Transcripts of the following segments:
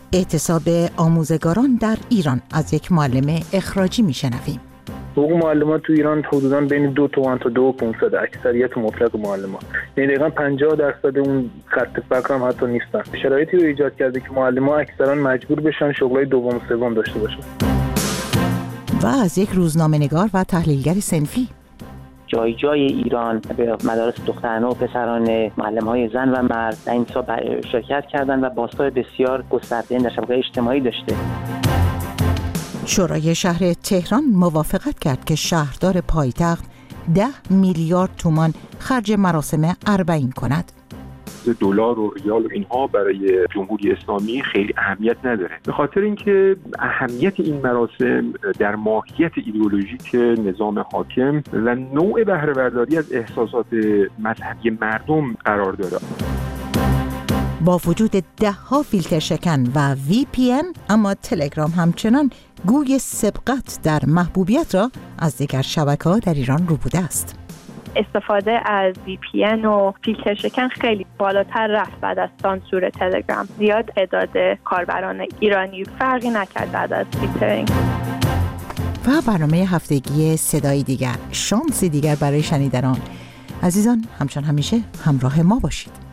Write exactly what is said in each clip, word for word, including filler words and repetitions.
اعتصاب آموزگاران در ایران از یک معلم اخراجی میشنویم. حقوق معلمان تو ایران حدوداً بین دو تومن تا دو و پانصد، اکثریت مطلق معلمان، یعنی دقیقاً پنجاه درصد اون خط فقر هم حتی نیستن. شرایطی رو ایجاد کرده که معلمان اکثرا مجبور بشن شغلای دوم و سوم داشته باشن. و از یک روزنامه‌نگار و تحلیلگر صنفی. جای جای ایران به مدارس دخترانه و پسرانه معلم‌های زن و مرد در این انتصاب شرکت کردند و بازتاب بسیار گسترده در شبکه‌های اجتماعی داشته. شورای شهر تهران موافقت کرد که شهردار پایتخت ده میلیارد تومان خرج مراسم اربعین کند. دلار و ریال و اینها برای جمهوری اسلامی خیلی اهمیت نداره، به خاطر اینکه اهمیت این مراسم در ماهیت ایدئولوژیک نظام حاکم و نوع بهره برداری از احساسات مذهبی مردم قرار داره. با وجود ده ها فیلتر شکن و وی پی ان، اما تلگرام همچنان گوی سبقت در محبوبیت را از دیگر شبکه‌ها در ایران ربوده است. استفاده از وی پی ان و فیلتر شکن خیلی بالاتر رفت بعد از سانسور تلگرام. زیاد تعداد کاربران ایرانی فرقی نکرد بعد از فیلترینگ. و برنامه هفتگی صدای دیگر، شانسی دیگر برای شنیدن آن. عزیزان، همچون همیشه همراه ما باشید.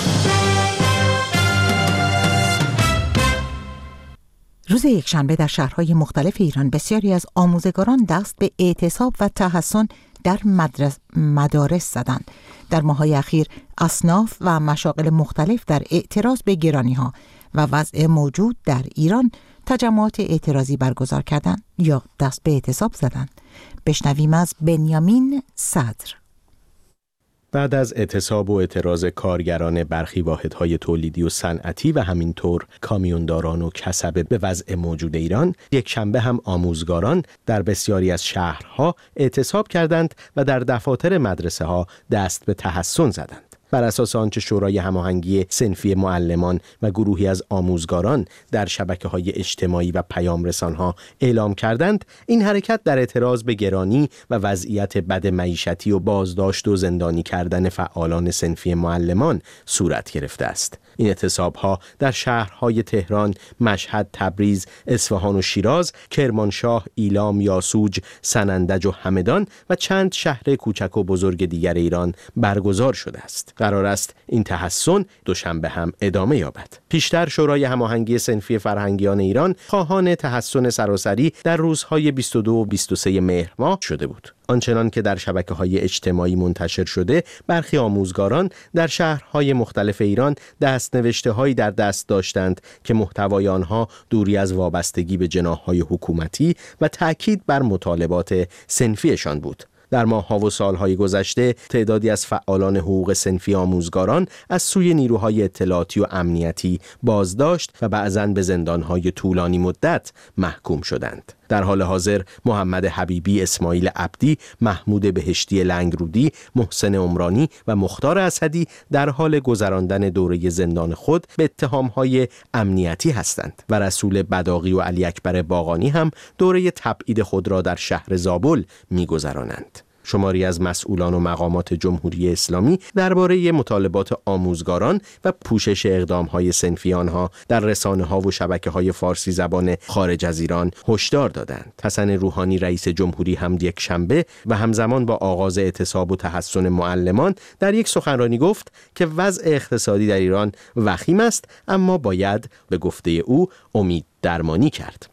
روز یکشنبه در شهرهای مختلف ایران بسیاری از آموزگاران دست به اعتصاب و تحصن در مدرس مدارس زدند. در ماه‌های اخیر اصناف و مشاغل مختلف در اعتراض به گرانی‌ها و وضع موجود در ایران تجمعات اعتراضی برگزار کردند یا دست به اعتصاب زدند. بشنویم از بنیامین صدر. بعد از اعتصاب و اعتراض کارگران برخی واحدهای تولیدی و صنعتی و همینطور کامیونداران و کسبه به وضع موجود ایران، یک شنبه هم آموزگاران در بسیاری از شهرها اعتصاب کردند و در دفاتر مدرسه ها دست به تحصن زدند. بر اساس آنچه شورای هماهنگی صنفی معلمان و گروهی از آموزگاران در شبکه‌های اجتماعی و پیام‌رسان‌ها اعلام کردند، این حرکت در اعتراض به گرانی و وضعیت بد معیشتی و بازداشت و زندانی کردن فعالان صنفی معلمان صورت گرفته است. این اعتصاب‌ها در شهرهای تهران، مشهد، تبریز، اصفهان و شیراز، کرمانشاه، ایلام، یاسوج، سنندج و همدان و چند شهر کوچک و بزرگ دیگر ایران برگزار شده است. قرار است این تحصن دوشنبه هم ادامه یابد. پیشتر شورای هماهنگی صنفی فرهنگیان ایران خواهان تحصن سراسری در روزهای بیست و دو و بیست و سه مهر ماه شده بود. آنچنان که در شبکه‌های اجتماعی منتشر شده، برخی آموزگاران در شهرهای مختلف ایران دست‌نوشته‌هایی در دست داشتند که محتوای آنها دوری از وابستگی به جناح‌های حکومتی و تأکید بر مطالبات صنفیشان بود. در ماه‌ها و سال‌های گذشته تعدادی از فعالان حقوق صنفی آموزگاران از سوی نیروهای اطلاعاتی و امنیتی بازداشت و بعضاً به زندان‌های طولانی مدت محکوم شدند. در حال حاضر محمد حبیبی، اسماعیل عبدی، محمود بهشتی لنگرودی، محسن عمرانی و مختار اسدی در حال گذراندن دوره زندان خود به اتهام‌های امنیتی هستند و رسول بداغی و علی اکبر باقانی هم دوره تبعید خود را در شهر زابل می‌گذرانند. شماری از مسئولان و مقامات جمهوری اسلامی درباره مطالبات آموزگاران و پوشش اقدام‌های صنفی آنها در رسانه‌ها و شبکه‌های فارسی زبان خارج از ایران هشدار دادند. حسن روحانی رئیس جمهوری هم یک شنبه و همزمان با آغاز اعتصاب و تحصن معلمان در یک سخنرانی گفت که وضع اقتصادی در ایران وخیم است، اما باید به گفته او امید درمانی کرد.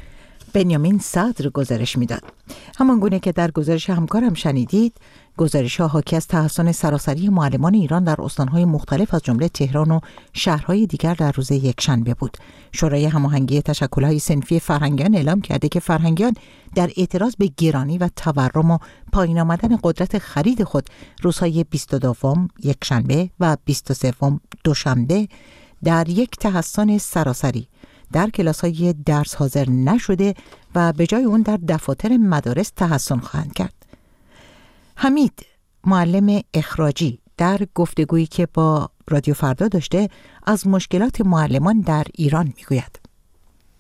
بنیامین صدر گزارش میداد. همان گونه که در گزارش همکارم شنیدید، گزارش‌ها حاکی از تحصن سراسری معلمان ایران در استان‌های مختلف از جمله تهران و شهرهای دیگر در روز یکشنبه بود. شورای هماهنگی تشکل‌های صنفی فرهنگیان اعلام کرده که فرهنگیان در اعتراض به گرانی و تورم و پایین آمدن قدرت خرید خود روزهای بیست و دو یکشنبه و بیست و سه دوشنبه در یک تحصن سراسری در کلاس‌های درس حاضر نشده و به جای اون در دفاتر مدارس تحصن خواهند کرد. حمید، معلم اخراجی، در گفتگویی که با رادیو فردا داشته از مشکلات معلمان در ایران میگوید.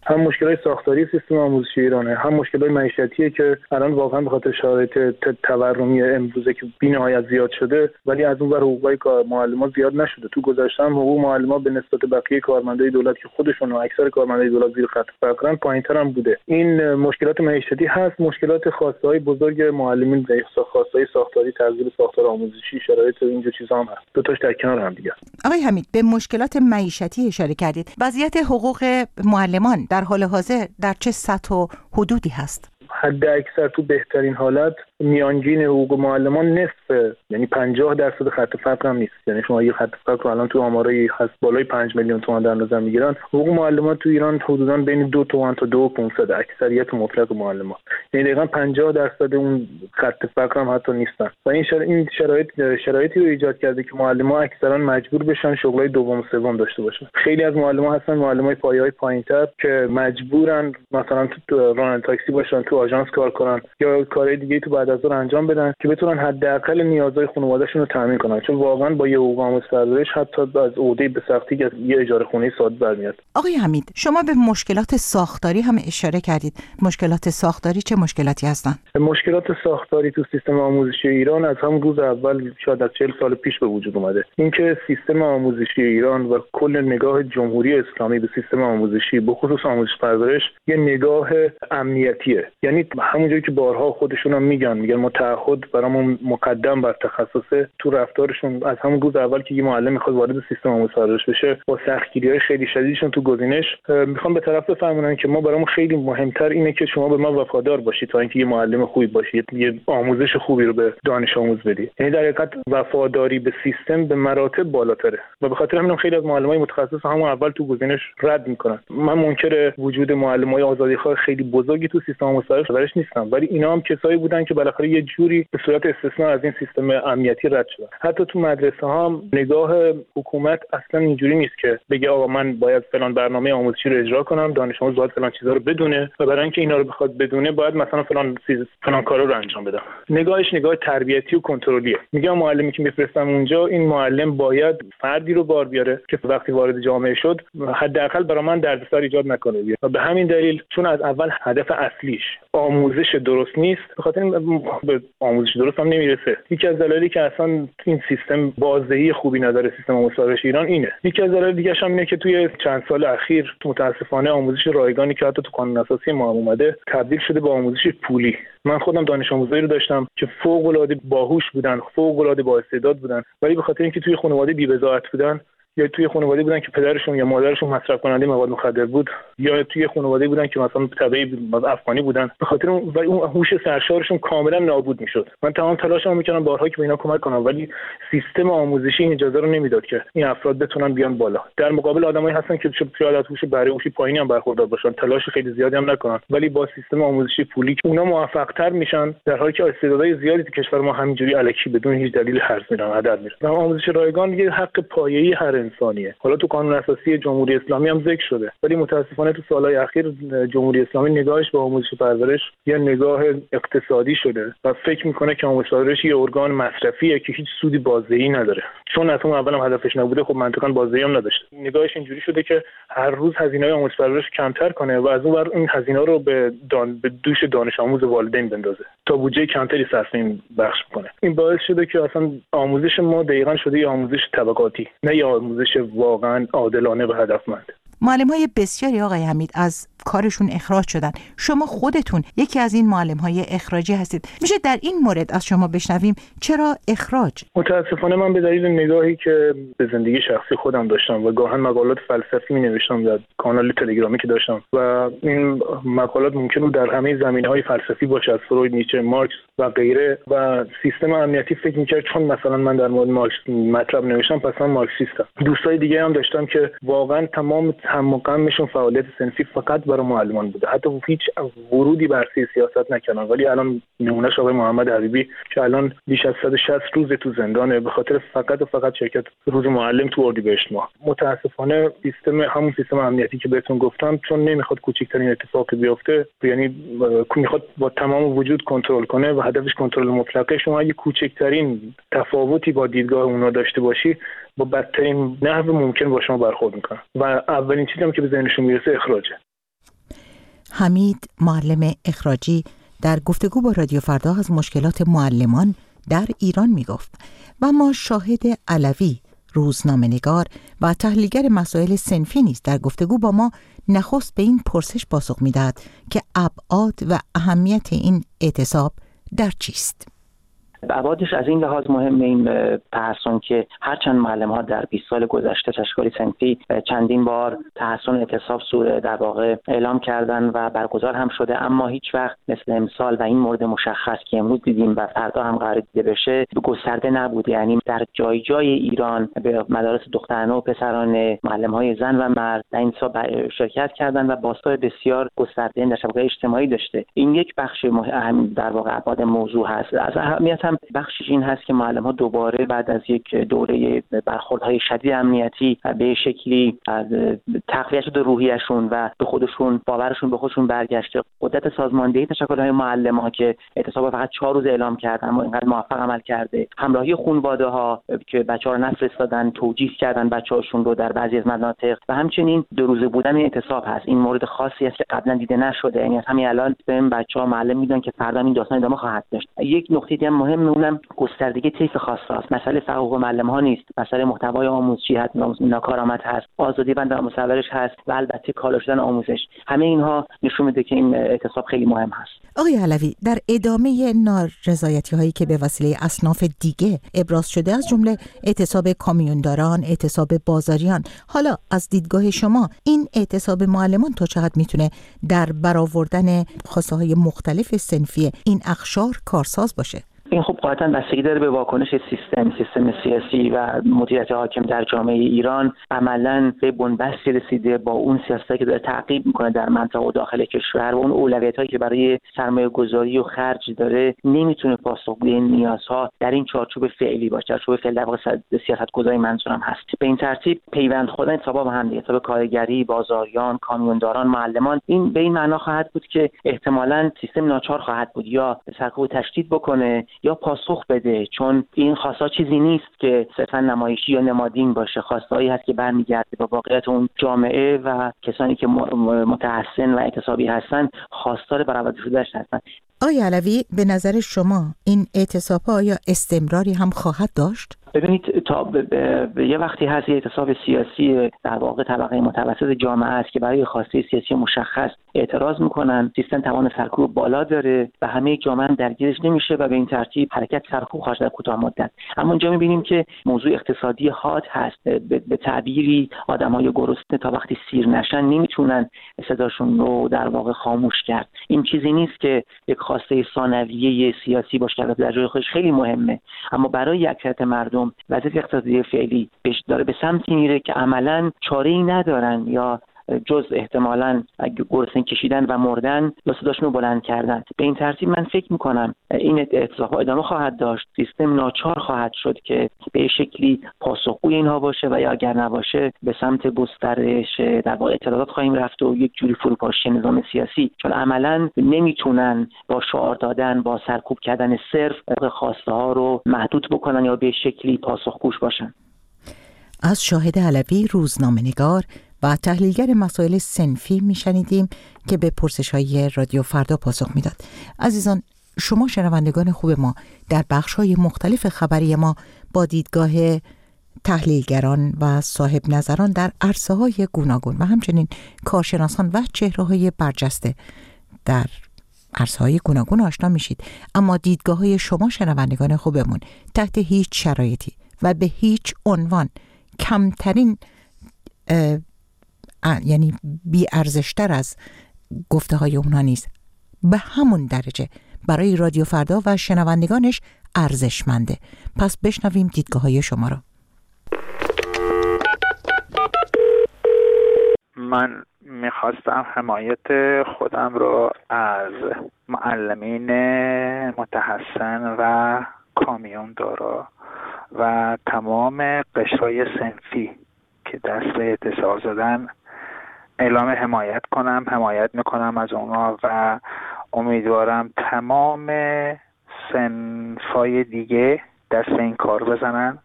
هم مشکلات ساختاری سیستم آموزشی ایرانه، هم مشکلات معیشتیه که الان واقعا به خاطر شرایط تورمی امروزه که بی‌نهایت زیاد شده، ولی از اون ور حقوقای معلمان زیاد نشده. تو گذشته هم حقوق معلمان به نسبت بقیه کارمندای دولت که خودشون و اکثر کارمندای دولت زیر خط فقرن پایین‌تر هم بوده. این مشکلات معیشتی هست، مشکلات خاصه‌های بزرگ معلمین، خاصه‌های ساختاری، تغییر ساختار آموزشی، شرایط و اینجور چیزا هم هست. دو تاش در کنار هم دیگه. آقای حمید، به مشکلات معیشتی اشاره کردید. وضعیت حقوق معلمان در حال حاضر در چه سطح و حدودی هست؟ حد اکثر تو بهترین حالت میانگین حقوق معلمان نصف، یعنی پنجاه درصد خط فقر هم نیست. یعنی شما یه خط فقر رو الان تو آمارای هست بالای پنج میلیون تومان در نظر میگیرن. حقوق معلمان تو ایران حدوداً بین دو تومان تا دو و پانصد اکثریت مطلق معلمان، یعنی دقیقاً پنجاه درصد اون خط فقر هم حتی نیستن. و این شرایط این شرایط شرایطی رو ایجاد کرده که معلمان اکثرا مجبور بشن شغلای دوم و سوم داشته باشن. خیلی از معلمان هستن معلمای پایه‌های پایین‌تر که مجبورن مثلا تو راننده تاکسی باشن، تو آژانس کار کنن یا کارهای دیگه تو بعد از ظهر انجام بدن که بتونن حداقل نیازهای خانواده‌شون رو تامین کنن، چون واقعا با یه حقوق آموزش حتی از عهده به سختی که یه اجاره خونه ساده برمیاد. آقای حمید، شما به مشکلات ساختاری هم اشاره کردید. مشکلات ساختاری چه مشکلاتی هستن؟ مشکلات ساختاری تو سیستم آموزشی ایران از همون روز اول شاید از چهل سال پیش به وجود اومده. اینکه سیستم آموزشی ایران و کل نگاه جمهوری اسلامی به سیستم آموزشی به خصوص آموزش پرورش یه نگاه امنیتیه. یعنی همونجوری که بارها خودشون هم میگن میگن ما تعهد برامون مقدم بر تخصصه، تو رفتارشون از همون روز اول که یه معلم میخواد وارد سیستم آموزش پرورش بشه با سختگیری‌های خیلی شدیدشون تو گزینش میخوان به طرف بفهمونن که ما برامون خیلی مهمتر اینه که شما به ما وفادار باشید تا اینکه یه معلم خوبی باشید، یه آموزش خوبی رو به دانش آموز بدید. یعنی در حقیقت وفاداری به سیستم به مراتب بالاتره و به خاطر همین خیلی از معلمای متخصص همون اول تو گزینش رد میکنن. من منکر وجود معلمای آزادیخواه خیلی بزرگی تو سیستم آموزش پرورش نیستم، ولی اینا هم کسایی بودن که بالاخره یه جوری به صورت استثنا از این سیستم امنیتی رد شدن. حتی تو مدرسه ها هم نگاه حکومت اصلا اینجوری نیست که بگه آقا من باید فلان برنامه آموزشی رو اجرا کنم، دانش آموز باید فلان چیزا رو بدونه و برای اینکه اینا رو بخواد بدونه باید مثلا فلان چیز فلان کارا رو انجام بدم. نگاهش نگاه تربیتی و کنترلیه. میگم معلمی که میفرستم اونجا، این معلم باید فردی رو بار بیاره که وقتی وارد جامعه شد حداقل برای من دردسر ایجاد نکنه. و به همین دلیل چون از اول هدف اصلیش آموزش درست نیست، به خاطر این به آموزش درست هم نمیرسه. یکی از دلایلی که اصلا این سیستم بازدهی خوبی نداره سیستم آموزش پرورش ایران اینه. یکی از دلایل دیگه هم اینه که توی چند سال اخیر متاسفانه آموزش رایگانی که حتی تو قانون اساسی ما هم اومده تبدیل شده به آموزش پولی. من خودم دانش آموزایی رو داشتم که فوق العاده باهوش بودن، فوق العاده با استعداد بودن، ولی به خاطر اینکه توی خانواده بی‌بضاعت بودن یا توی خانواده بودن که پدرشون یا مادرشون مصرف کننده مواد مخدر بود یا توی خانواده بودن که مثلا تبعی افغانی بودن، به خاطر اون ولی اون هوش سرشارشون کاملا نابود میشد. من تمام تلاشمو میکردم بارها که به اینا کمک کنم، ولی سیستم آموزشی این اجازه رو نمیداد که این افراد بتونن بیان بالا. در مقابل آدمایی هستن که شاید از هوش بهره هوشی پایینی هم برخوردار باشن، تلاش خیلی زیادی هم نکنن، ولی با سیستم آموزشی پولی اونا موفق‌تر میشن، در حالی که استعدادهای زیادی تو کشور ما همینجوری الکی بدون هیچ دلیل هرز میرن هدر میرن. آموزش رایگان یه حق پایه‌ای هر انسانی. حالا تو قانون اساسی جمهوری اسلامی هم ذکر شده، ولی متاسفانه تو سالهای اخیر جمهوری اسلامی نگاهش به آموزش پرورش یه نگاه اقتصادی شده و فکر میکنه که آموزش پرورش یه ارگان مصرفیه که هیچ سودی بازدهی نداره. چون اصلا اولم هدفش نبوده، خب منطقاً بازدهی هم نداشته. نگاهش اینجوری شده که هر روز هزینه‌های آموزش پرورش کمتر کنه و از اون ور این هزینه‌ها رو به دان... به دوش دانش آموز والدین بندازه تا بودجه کمتری صرف این بخش کنه. این باعث شده که اصلا آموزش ما دقیقاً شده یه آموزش طبقاتی، نه یه آموزش واقعاً عادلانه و هدفمند. معلم‌های بسیاری آقای حمید از کارشون اخراج شدن. شما خودتون یکی از این معلم‌های اخراجی هستید. میشه در این مورد از شما بشنویم چرا اخراج؟ متاسفانه من به دلیل نگاهی که به زندگی شخصی خودم داشتم و گاهن مقالات فلسفی می‌نوشتم در کانال تلگرامی که داشتم و این مقالات ممکن بود در همه زمینه‌های فلسفی باشه، از فروید، نیچه، مارکس و غیره، و سیستم امنیتی فکر می‌کرد چون مثلا من در مورد مارکس مطلب نوشتم پس من مارکسیستم. دوستای دیگه هم داشتم که واقعا تمام هم و غمشون فعالیت صنفی فقط برای معلمان بوده، حتی هیچ ورودی بر سیاست نکردن. ولی الان نمونهش آقای محمد حبیبی که الان بیش از صد و شصت روز تو زندانه به خاطر فقط و فقط شرکت روز معلم تو اردیبهشت ماه. متاسفانه سیستم همون سیستم امنیتی که بهتون گفتم چون نمیخواد کوچکترین اتفاقی بیفته، یعنی میخواد با تمام وجود کنترل کنه و هدفش کنترل مطلقه. شما اگه کوچکترین تفاوتی با دیدگاه اونا داشته باشی با بدترین نحو ممکن با شما برخورد میکنن و اولین چیزی هم که به ذهنشون میرسه اخراجه. حمید معلم اخراجی در گفتگو با رادیو فردا از مشکلات معلمان در ایران می گفت و ما شاهد علوی روزنامه‌نگار و تحلیلگر مسائل صنفی نیز در گفتگو با ما نخست به این پرسش پاسخ می‌دهد که ابعاد و اهمیت این اعتصاب در چیست؟ ابعادش از این لحاظ مهمه این تحسن که هرچند معلم‌ها در بیست سال گذشته تشکیل صنفی چندین بار تحسن اعتصاب صورت در واقع اعلام کردن و برگزار هم شده، اما هیچ وقت مثل امسال و این مورد مشخص که امروز دیدیم و فردا هم قرار دیده بشه گسترده نبوده. یعنی در جای جای ایران به مدارس دخترانه و پسرانه معلم‌های زن و مرد در این اعتصاب شرکت کردن و بازتاب بسیار گسترده در شبکه‌های اجتماعی داشته. این یک بخش مهم در واقع ابعاد موضوع هست. از اهمیت هم بخشش این هست که معلم‌ها دوباره بعد از یک دوره برخوردهای شدید امنیتی به شکلی از تقویت شده روحیه‌شون و به خودشون باورشون به خودشون برگشته. قدرت سازماندهی تشکل‌های معلم‌ها که اعتصاب فقط چهار روز اعلام کردن اما اینقدر موفق عمل کرده، همراهی خانواده‌ها که بچه‌ها رو نفرستادن، توجیه کردن بچه‌هاشون رو در بعضی از مناطق و همچنین دو روزه بودن اعتصاب هست. این مورد خاصی است که قبلا دیده نشده. یعنی همین الان به بچه‌ها معلم میدن که فردا این داستان ادامه خواهد داشت. یک نکته دیگه مهم اونم گستردگی طیف خاص است. مسئله فقط حقوق معلم‌ها نیست، مسئله محتوای آموزشی هست، ناکارآمد هست، آزادی بند مصورش هست و البته کالا شدن آموزش. همه اینها نشون میده که این اعتصاب خیلی مهم هست. آقای علوی، در ادامه نارضایتی‌هایی که به وسیله اصناف دیگه ابراز شده از جمله اعتصاب کامیونداران، اعتصاب بازاریان، حالا از دیدگاه شما این اعتصاب معلمان تا چقدر میتونه در برآوردن خواسته‌های مختلف صنفی این اقشار کارساز باشه؟ این خب قاطعاً بستگی داره به واکنش سیستم سیستم سیاسی و مدیریت حاکم در جامعه ایران. عملاً به بنبستی رسیده با اون سیاستی که داره تعقیب میکنه در منطقه و داخل کشور و اون اولویتایی که برای سرمایه گذاری و خرج داره نمیتونه پاسخگوی این نیازها در این چارچوب فعلی باشه. چارچوب فعلی در واقع سیاست گذاری منظورم هست. به این ترتیب پیوند خوردن اعتصاب با هم دیگه، اعتصاب کارگری، بازاریان، کامیونداران، معلمان، این به این معنا خواهد بود که احتمالاً سیستم ناچار خواهد بود یا سرکوب تشدید بکنه یا پاسخ بده، چون این خواسته چیزی نیست که صرفا نمایشی یا نمادین باشه. خواستهایی هست که برمیگرده به واقعیت اون جامعه و کسانی که متحسن و اعتصابی هستن خواستار برآورده شده‌اش هستن. آقای علوی، به نظر شما این اعتصاب‌ها یا استمراری هم خواهد داشت؟ ببینید تا به, به, به یه وقتی هست یه اعتصاب سیاسی در واقع طبقه متوسط جامعه است که برای خواسته سیاسی مشخص اعتراض میکنن، سیستم توان سرکوب بالا داره و همه جامعه درگیرش نمیشه و به این ترتیب حرکت سرکوب خواهد در کوتاه مدت. اما اینجا میبینیم که موضوع اقتصادی حاد هست. به, به تعبیری آدمای گرسنه تا وقتی سیر نشن نمیتونن صداشون رو در واقع خاموش کرد. این چیزی نیست که یک خواسته ثانویه سیاسی باشه که در جای خودش خیلی مهمه، اما برای اکثریت مردم وضعیت اقتصادی فعلی داره به سمتی میره که عملاً چاره‌ای ندارن یا جز احتمالاً گرسنه کشیدن و مردن یا صداشون رو بلند کردن. به این ترتیب من فکر میکنم این اعتصاب ادامه خواهد داشت. سیستم ناچار خواهد شد که به شکلی پاسخگوی اینها باشه و یا اگر نباشه به سمت گسترش در واقع اعتراضات خواهیم رفت و یک جوری فروپاشی نظام سیاسی، چون عملاً نمیتونن با شعار دادن، با سرکوب کردن صرف خواسته ها رو محدود بکنن یا به شکلی پاسخگوش باشن. از شاهد علوی روزنامه‌نگار و تحلیلگر مسائل صنفی میشنیدیم که به پرسش‌های رادیو فردا پاسخ میداد. عزیزان، شما شنوندگان خوب ما در بخش‌های مختلف خبری ما با دیدگاه تحلیلگران و صاحب نظران در عرصه‌های گوناگون و همچنین کارشناسان و چهره‌های برجسته در عرصه‌های گوناگون آشنا میشید، اما دیدگاه‌های شما شنوندگان خوبمون تحت هیچ شرایطی و به هیچ عنوان کمترین یعنی بی ارزشتر از گفته های اونها نیست، به همون درجه برای رادیو فردا و شنوندگانش ارزشمنده. پس بشنویم دیدگاه های شما را. من میخواستم حمایت خودم رو از معلمین متحسن و کامیوندارا و تمام قشرهای صنفی که دست به اعتصاب زدن اعلام حمایت کنم. حمایت میکنم از اونا و امیدوارم تمام صنفای دیگه دست به این کار بزنن.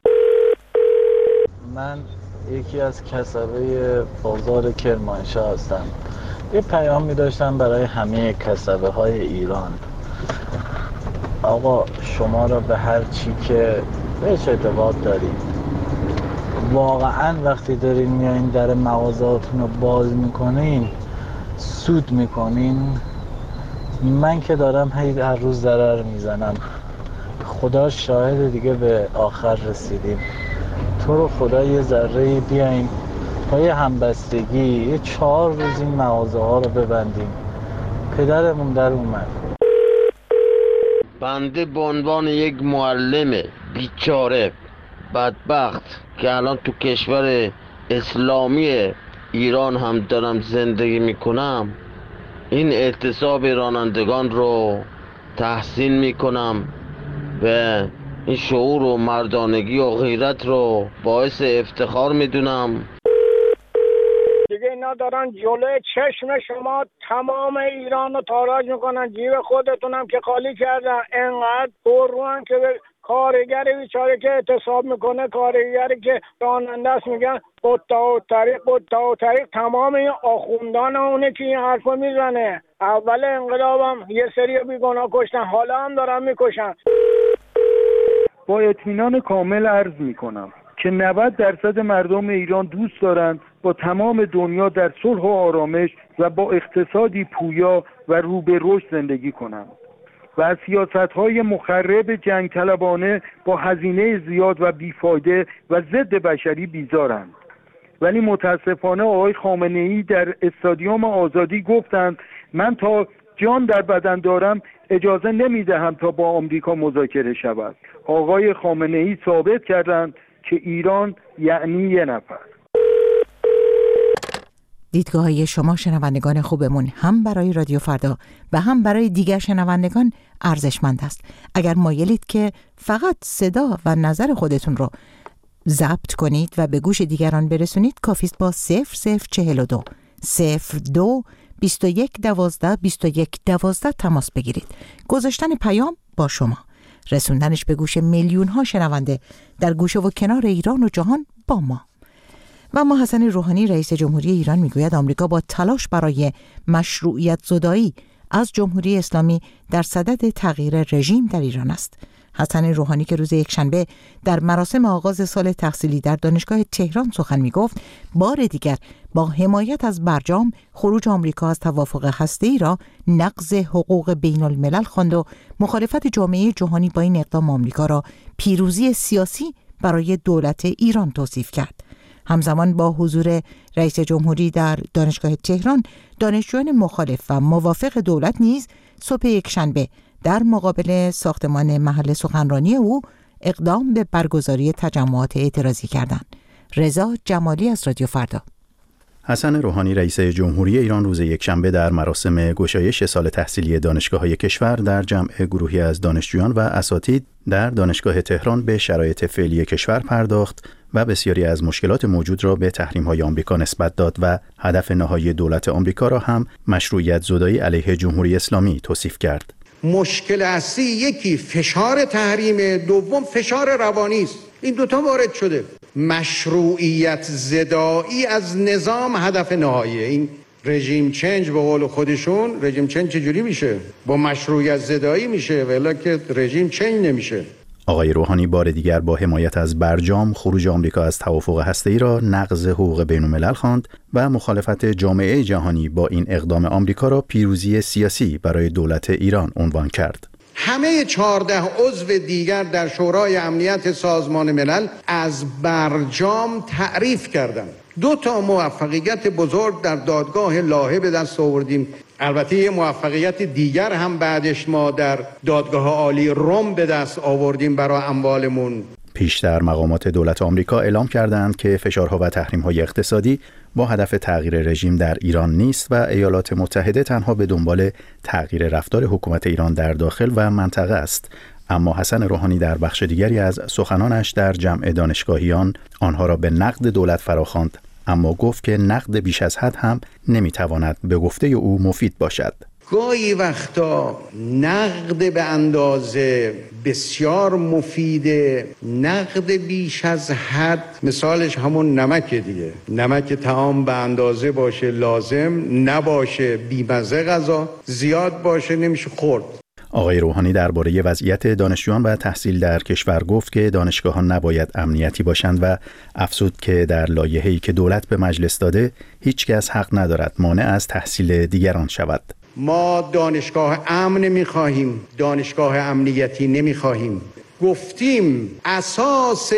من یکی از کسبه بازار کرمانشاه هستم. یه پیامی داشتم برای همه کسبه های ایران. آقا شما را به هر چی که بهش اعتقاد دارید، واقعا وقتی دارین میایین در مغازاتون رو باز میکنین سود میکنین. من که دارم هی هر روز ضرر میزنم، خدا شاهد دیگه به آخر رسیدیم. تو رو خدا یه ذره بیاین با یه همبستگی یه چهار روز این مغازه ها رو ببندیم. پدرمون در اومد. بنده به عنوان یک معلم بیچاره بدبخت که الان تو کشور اسلامی ایران هم دارم زندگی میکنم، این اعتصاب رانندگان رو تحسین میکنم و این شعور و مردانگی و غیرت رو باعث افتخار میدونم. دیگه اینا دارن جلوی چشم شما تمام ایران رو تاراج میکنن، جیب خودتونم که خالی کردن. انقدر پرروان که به کارگر بیچاره که اعتصاب میکنه، کارگری که راننده است میگن قطع و طریق قطع و طریق. تمام این آخوندان اونه که این حرفو میزنه. اول انقلابم یه سری بیگناه کشتن، حالا هم دارن میکشن. با اطمینان کامل عرض میکنم که نود درصد مردم ایران دوست دارند با تمام دنیا در صلح و آرامش و با اقتصادی پویا و رو به رشد زندگی کنند و از سیاست‌های مخرب جنگ طلبانه با هزینه زیاد و بیفایده و ضد بشری بیزارند. ولی متاسفانه آقای خامنه‌ای در استادیوم آزادی گفتند من تا جان در بدن دارم اجازه نمیدهم تا با آمریکا مذاکره شود. آقای خامنه‌ای ثابت کردند که ایران یعنی یه نفر. دیدگاه های شما شنوندگان خوبمون هم برای رادیو فردا و هم برای دیگر شنوندگان ارزشمند است. اگر مایلید که فقط صدا و نظر خودتون رو ضبط کنید و به گوش دیگران برسونید، کافی است با صفر صفر چهل و دو صفر دو بیست و یک دوازده بیست و یک دوازده تماس بگیرید. گذاشتن پیام با شما، رسوندنش به گوش میلیون ها شنونده در گوشه و کنار ایران و جهان با ما. و اما حسن روحانی رئیس جمهوری ایران میگوید آمریکا با تلاش برای مشروعیت زدایی از جمهوری اسلامی در صدد تغییر رژیم در ایران است. حسن روحانی که روز یکشنبه در مراسم آغاز سال تحصیلی در دانشگاه تهران سخن میگفت، بار دیگر با حمایت از برجام خروج آمریکا از توافق هسته‌ای را نقض حقوق بین الملل خواند و مخالفت جامعه جهانی با این اقدام آمریکا را پیروزی سیاسی برای دولت ایران توصیف کرد. همزمان با حضور رئیس جمهوری در دانشگاه تهران، دانشجویان مخالف و موافق دولت نیز صبح یکشنبه در مقابل ساختمان محل سخنرانی او اقدام به برگزاری تجمعات اعتراضی کردند. رضا جمالی از رادیو فردا. حسن روحانی رئیس جمهوری ایران روز یکشنبه در مراسم گشایش سال تحصیلی دانشگاه‌های کشور در جمع گروهی از دانشجویان و اساتید در دانشگاه تهران به شرایط فعلی کشور پرداخت و بسیاری از مشکلات موجود را به تحریم‌های آمریکا نسبت داد و هدف نهایی دولت آمریکا را هم مشروعیت زدایی علیه جمهوری اسلامی توصیف کرد. مشکل اصلی یکی فشار تحریم، دوم فشار روانی است. این دوتا وارد شده. مشروعیت زدایی از نظام هدف نهایی. این رژیم چنج به قول خودشون، رژیم چنج چجوری میشه؟ با مشروعیت زدایی میشه، ولی که رژیم چنج نمیشه. آقای روحانی بار دیگر با حمایت از برجام خروج آمریکا از توافق هسته‌ای را نقض حقوق بین‌الملل خواند و مخالفت جامعه جهانی با این اقدام آمریکا را پیروزی سیاسی برای دولت ایران عنوان کرد. همه چهارده عضو دیگر در شورای امنیت سازمان ملل از برجام تعریف کردند. دو تا موفقیت بزرگ در دادگاه لاهه به دست آوردیم. البته یه موفقیت دیگر هم بعدش ما در دادگاه عالی روم به دست آوردیم برای اموالمون. پیشتر مقامات دولت آمریکا اعلام کردند که فشارها و تحریم‌های اقتصادی با هدف تغییر رژیم در ایران نیست و ایالات متحده تنها به دنبال تغییر رفتار حکومت ایران در داخل و منطقه است. اما حسن روحانی در بخش دیگری از سخنانش در جمع دانشگاهیان آنها را به نقد دولت فراخواند، اما گفت که نقد بیش از حد هم نمیتواند به گفته او مفید باشد. گاهی وقتا نقد به اندازه بسیار مفیده، نقد بیش از حد مثالش همون نمک دیگه. نمک طعام به اندازه باشه لازم، نباشه بیمزه غذا، زیاد باشه نمیشه خورد. آقای روحانی درباره وضعیت دانشجویان و تحصیل در کشور گفت که دانشگاه‌ها نباید امنیتی باشند و افزود که در لایحه‌ای که دولت به مجلس داده هیچ کس حق ندارد مانع از تحصیل دیگران شود. ما دانشگاه امن می‌خواهیم، دانشگاه امنیتی نمی‌خواهیم. گفتیم اساس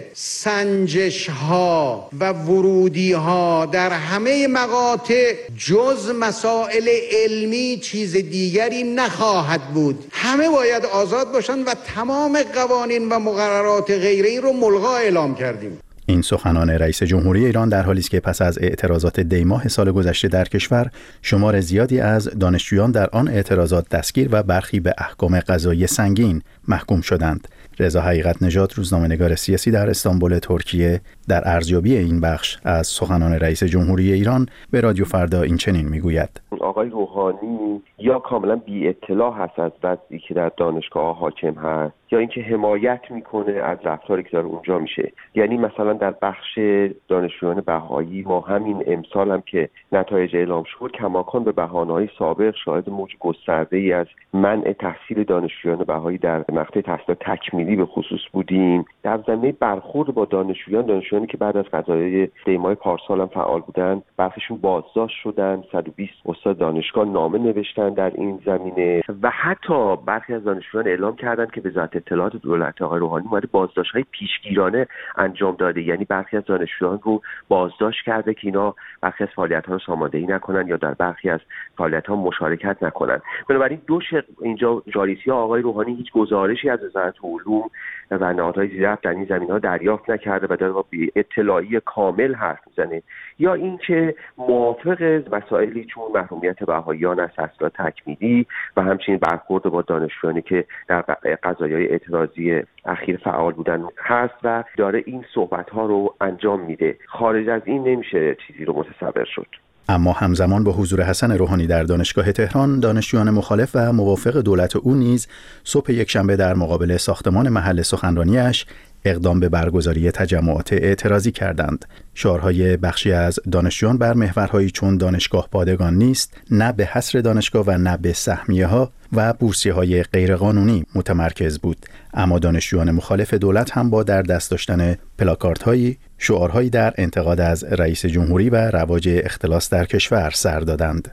سنجش ها و ورودی ها در همه مقاطع جز مسائل علمی چیز دیگری نخواهد بود. همه باید آزاد باشند و تمام قوانین و مقررات غیر این رو ملغا اعلام کردیم. این سخنان رئیس جمهوری ایران در حالی است که پس از اعتراضات دی ماه سال گذشته در کشور شمار زیادی از دانشجویان در آن اعتراضات دستگیر و برخی به احکام قضایی سنگین محکوم شدند. رضا حقیقت نژاد، روزنامه‌نگار سیاسی در استانبول ترکیه، در ارزیابی این بخش از سخنان رئیس جمهوری ایران به رادیو فردا این چنین میگوید: آقای روحانی یا کاملا بی اطلاع هست از وضعی که در دانشگاه حاکم هست، یا اینکه حمایت میکنه از رفتاری که داره اونجا میشه. یعنی مثلا در بخش دانشجویان بهایی ما همین امسال هم که نتایج اعلام شد کماکان به بهانه‌های سابق شاهد موج گسترده‌ای از منع تحصیل دانشجویان بهایی در مقطع تحصیل تکمیلی به خصوص بودیم. در زمینه برخورد با دانشجویان دانشجویانی که بعد از قضایای دی ماه پارسال هم فعال بودن، برخیشون بازداشت شدن، صد و بیست استاد دانشگاه نامه نوشتن در این زمینه و حتی برخی از دانشجویان اعلام کردند که وزارت اطلاعات دولت آقای روحانی اومده بازداشت‌های پیشگیرانه انجام داده. یعنی برخی از دانشجویان رو بازداشت کرده که اینا برخی از فعالیت‌ها رو ساماندهی نکنن یا در برخی از فعالیت‌ها مشارکت نکنن. بنابراین دو شق اینجا جاریسی آقای روحانی هیچ گزارشی از وزارت علوم و نهادهای زیر در این زمینه‌ها دریافت نکرده و در بی اطلاعی کامل حرف میزنه، یا اینکه موافق مسائلی چون محرومیت بهاییان از تحصیلات تکمیلی و همچنین برخورد با دانشجویانی که در قضایای اعتراضی اخیر فعال بودن هست و داره این صحبت‌ها رو انجام میده. خارج از این نمیشه چیزی رو متصور شد. اما همزمان با حضور حسن روحانی در دانشگاه تهران، دانشجویان مخالف و موافق دولت او نیز صبح یکشنبه در مقابل ساختمان محل سخنرانیش اقدام به برگزاری تجمعات اعتراضی کردند. شعارهای بخشی از دانشجویان بر محورهایی چون دانشگاه پادگان نیست، نه به حصر دانشگاه و نه به سهمیه‌ها و بورسیه‌های غیرقانونی متمرکز بود. اما دانشجویان مخالف دولت هم با در دست داشتن پلاکاردهایی، شعارهایی در انتقاد از رئیس جمهوری و رواج اختلاس در کشور سر دادند.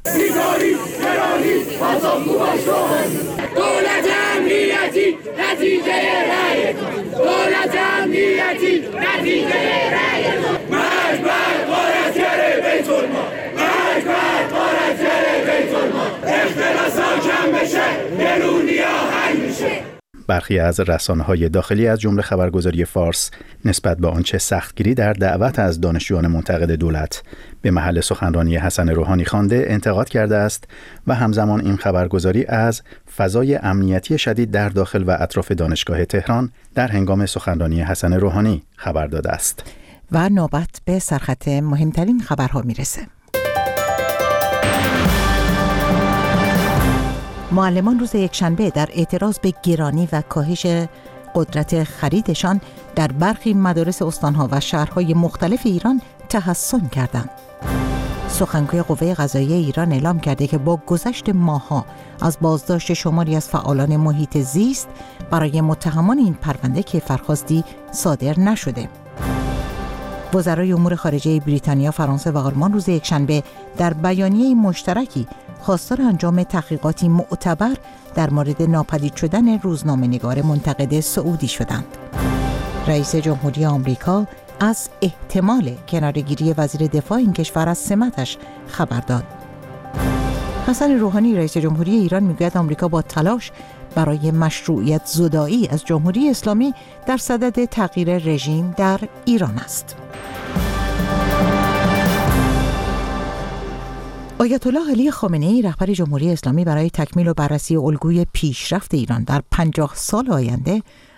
دولت امنیتی نتیجه رأی دولت امنیتی نتیجه رأی مرگ بر غارتگر بیت المال، مرگ بر غارتگر بیت المال، اختلاسا کم بشه گرونیا حل میشه. برخی از رسانه‌های داخلی از جمله خبرگزاری فارس نسبت به آنچه سختگیری در دعوت از دانشجویان منتقد دولت به محل سخنرانی حسن روحانی خوانده انتقاد کرده است و همزمان این خبرگزاری از فضای امنیتی شدید در داخل و اطراف دانشگاه تهران در هنگام سخنرانی حسن روحانی خبر داده است. و نوبت به سرخط مهمترین خبرها میرسه. معلمان روز یکشنبه در اعتراض به گرانی و کاهش قدرت خریدشان در برخی مدارس استانها و شهرهای مختلف ایران تحسن کردند. سخنگوی قوه قضاییه ایران اعلام کرده که با گذشت ماه‌ها از بازداشت شماری از فعالان محیط زیست برای متهمان این پرونده کیفرخواستی صادر نشده. وزرای امور خارجه بریتانیا، فرانسه و آلمان روز یکشنبه در بیانیه مشترکی خواستار انجام تحقیقاتی معتبر در مورد ناپدید شدن روزنامه‌نگار منتقد سعودی شدند. رئیس جمهوری آمریکا از احتمال کناره‌گیری وزیر دفاع این کشور از سمتش خبر داد. حسن روحانی رئیس جمهوری ایران میگوید آمریکا با تلاش برای مشروعیت زدایی از جمهوری اسلامی در صدد تغییر رژیم در ایران است. آیت الله علی خامنه‌ای رهبر جمهوری اسلامی برای تکمیل و بررسی الگوی پیشرفت ایران در پنجاه سال آینده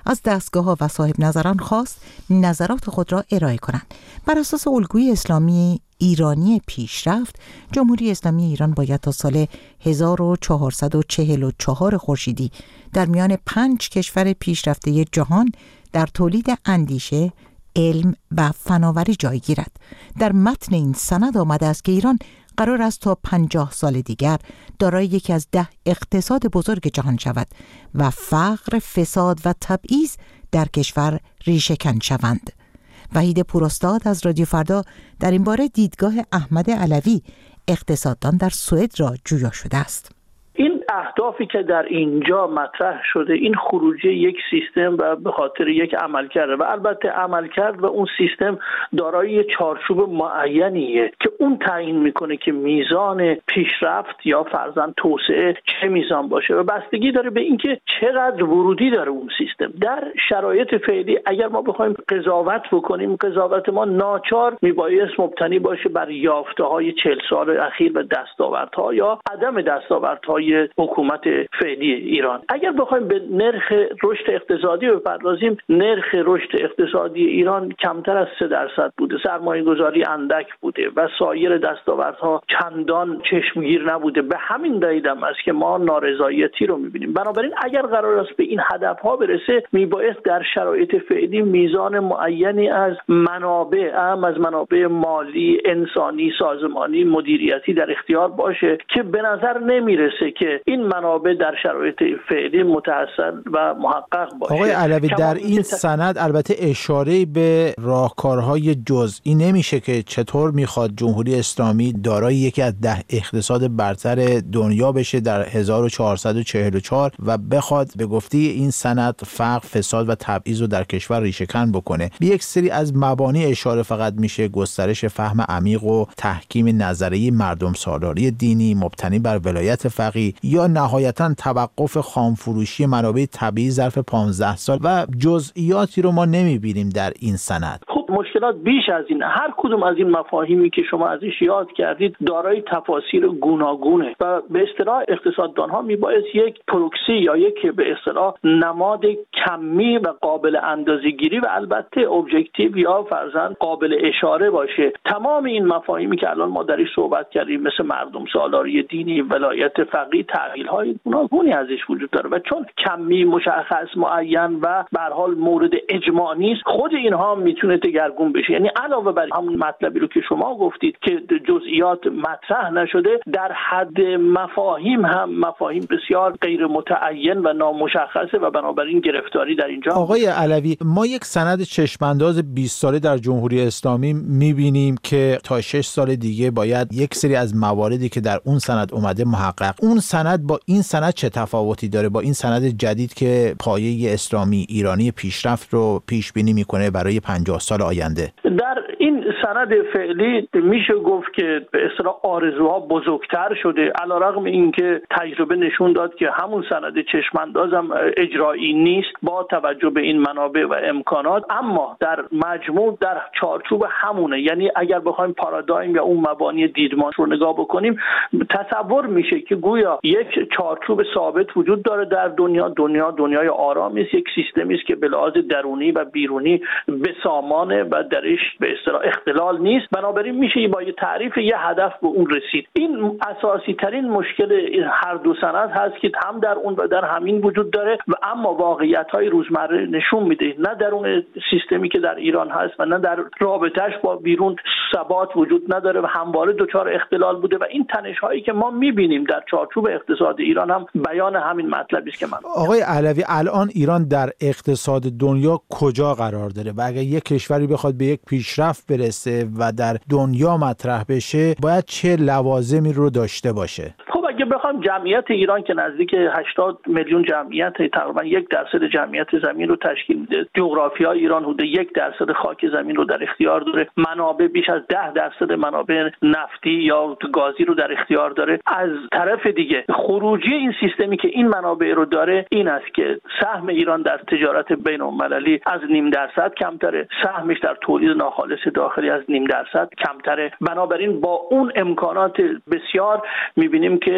از دستگاه‌ها و صاحب نظران خواست نظرات خود را ارائه کنند. بر اساس الگوی اسلامی ایرانی پیشرفت، جمهوری اسلامی ایران باید تا سال هزار و چهارصد و چهل و چهار خورشیدی در میان پنج کشور پیشرفته جهان در تولید اندیشه، علم و فناوری جای گیرد. در متن این سند آمده است که ایران قرار است تا پنجاه سال دیگر دارای یکی از ده اقتصاد بزرگ جهان شود و فقر، فساد و تبعیض در کشور ریشه‌کن شوند. وحید پوراستاد از رادیو فردا در این باره دیدگاه احمد علوی، اقتصاددان در سوئد، را جویا شده است. این اهدافی که در اینجا مطرح شده، این خروجی یک سیستم و به خاطر یک عملکرد و البته عملکرد و اون سیستم دارای چارچوب معینیه که اون تعیین میکنه که میزان پیشرفت یا فرضاً توسعه چه میزان باشه و بستگی داره به اینکه چقدر ورودی داره اون سیستم. در شرایط فعلی اگر ما بخوایم قضاوت بکنیم، قضاوت ما ناچار میبایست مبتنی باشه بر یافته‌های چهل سال اخیر و دستاوردها یا عدم دستاوردهای حکومت فعلی ایران. اگر بخوایم به نرخ رشد اقتصادی بپردازیم، نرخ رشد اقتصادی ایران کمتر از سه درصد بوده، سرمایه گذاری اندک بوده و سایر دستاوردها چندان چشمگیر نبوده. به همین دلیل هم است که ما نارضایتی رو میبینیم. بنابراین اگر قرار است به این هدفها برسه، میبایست در شرایط فعلی میزان معینی از منابع، هم از منابع مالی، انسانی، سازمانی، مدیریتی در اختیار باشه که به نظر نمیرسه که این منابع در شرایط فعلی متحصل و محقق باشه. آقای علوی، در این سند البته اشاره به راهکارهای جزئی نمیشه که چطور میخواد جمهوری اسلامی دارای یکی از ده اقتصاد برتر دنیا بشه در هزار و چهارصد و چهل و چهار و بخواد به گفته این سند فقر، فساد و تبعیض رو در کشور ریشه‌کن بکنه. به یک سری از مبانی اشاره فقط میشه: گسترش فهم عمیق و تحکیم نظریه مردم سالاری دینی مبتنی بر ولایت فقیه، یا نهایتاً توقف خامفروشی منابع طبیعی ظرف پانزده سال و جزئیاتی رو ما نمیبینیم در این سند. خب مشکلات بیش از این. هر کدوم از این مفاهیمی که شما ازش یاد کردید دارای تفاسیر گوناگونه و به اصطلاح اقتصاددان‌ها میبایست یک پروکسی یا یک به اصطلاح نماد کمی و قابل اندازه‌گیری و البته ابجکتیو یا فرضاً قابل اشاره باشه. تمام این مفاهیمی که الان ما درش صحبت کردیم مثل مردم سالاری دینی، ولایت فقیه، تعبیرهای گوناگونی ازش وجود داره و چون کمی مشخص معین و به هر حال مورد اجماع نیست، خود اینها میتونه دگرگون بشه. یعنی علاوه بر همون مطلبی رو که شما گفتید که جزئیات مطرح نشده، در حد مفاهیم هم مفاهیم بسیار غیر متعین و نامشخصه و بنابراین گرفتاری در اینجا. آقای علوی، ما یک سند چشمانداز بیست ساله در جمهوری اسلامی میبینیم که تا شش سال دیگه باید یک سری از مواردی که در اون سند اومده محقق. اون سند با این سند چه تفاوتی داره، با این سند جدید که پایه اسلامی ایرانی پیشرفت رو پیش بینی میکنه برای پنجاه سال آینده؟ در این سند فعلی میشه گفت که به اصطلاح آرزوها بزرگتر شده، علیرغم اینکه تجربه نشون داد که همون سند چشماندازم اجرایی نیست با توجه به این منابع و امکانات، اما در مجموع در چارچوب همونه. یعنی اگر بخوایم پارادایم یا اون مبانی دیدمان رو نگاه بکنیم، تصور میشه که گویا یک چارچوب ثابت وجود داره در دنیا. دنیا دنیای آرامی است، یک سیستمی است که به لحاظ درونی و بیرونی بسامانه و درش به اصطلاح اختلال نیست. بنابراین میشه با یه تعریف یه هدف به اون رسید. این اساسی ترین مشکل هر دو سند هست که هم در اون و در همین وجود داره و اما واقعیت های روزمره نشون میده نه در اون سیستمی که در ایران هست و نه در رابطهش با بیرون ثبات وجود نداره و همواره دچار اختلال بوده و این تنش هایی که ما میبینیم در چارچوب اقتصاد ایران هم بیان همین مطلبی است که من. آقای علوی، الان ایران در اقتصاد دنیا کجا قرار داره و اگر یک کشوری بخواد به یک پیشرفت برسه و در دنیا مطرح بشه باید چه لوازمی رو داشته باشه؟ خب اگه بخوام جمعیت ایران که نزدیک هشتاد میلیون جمعیت، تقریبا یک درصد جمعیت زمین رو تشکیل میده، جغرافیای ایران حدود یک درصد خاک زمین رو در اختیار داره، منابع بیش از ده درصد منابع نفتی یا گازی رو در اختیار داره. از طرف دیگه خروجی این سیستمی که این منابع رو داره این است که سهم ایران در تجارت بین‌المللی از نیم درصد کمتره، سهمش در تولید ناخالص داخلی از نیم درصد کمتره. بنابراین با اون امکانات بسیار میبینیم که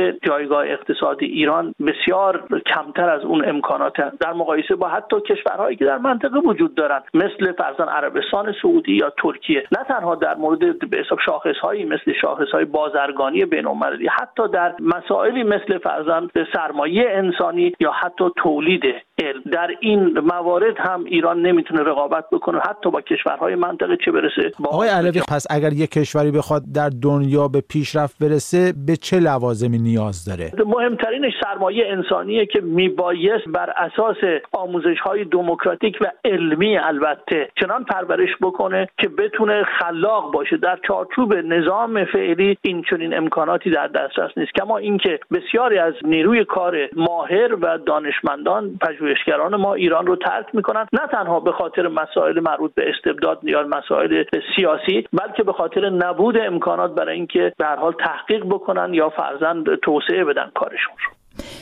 جایگاه اقتصادی ایران بسیار کمتر از اون امکانات در مقایسه با حتی کشورهایی که در منطقه وجود دارن مثل فرضاً عربستان سعودی یا ترکیه، نه تنها در مورد به حساب شاخص‌هایی مثل شاخص‌های بازرگانی بین‌المللی، حتی در مسائلی مثل فرضاً سرمایه انسانی یا حتی تولید علم، در این موارد هم ایران نمیتونه رقابت بکنه حتی با کشورهای منطقه، چه برسه با آقای علوی. پس اگر یک کشوری بخواد در دنیا به پیشرفت برسه به چه لوازمی نیاز داره؟ مهمترینش سرمایه انسانیه که میبایست بر اساس آموزش‌های دموکراتیک و علمی البته چنان پرورش بکنه که بتونه خلاق باشه. در چارچوب نظام فعلی این چنین امکاناتی در دسترس نیست، کما اینکه بسیاری از نیروی کار ماهر و دانشمندان پژوهشگران ما ایران رو ترک میکنن، نه تنها به خاطر مسائل مربوط به استبداد یا مسائل سیاسی، بلکه به خاطر نبود امکانات برای اینکه به هر حال تحقیق بکنن یا فرزند توسعه بدن کارشون رو.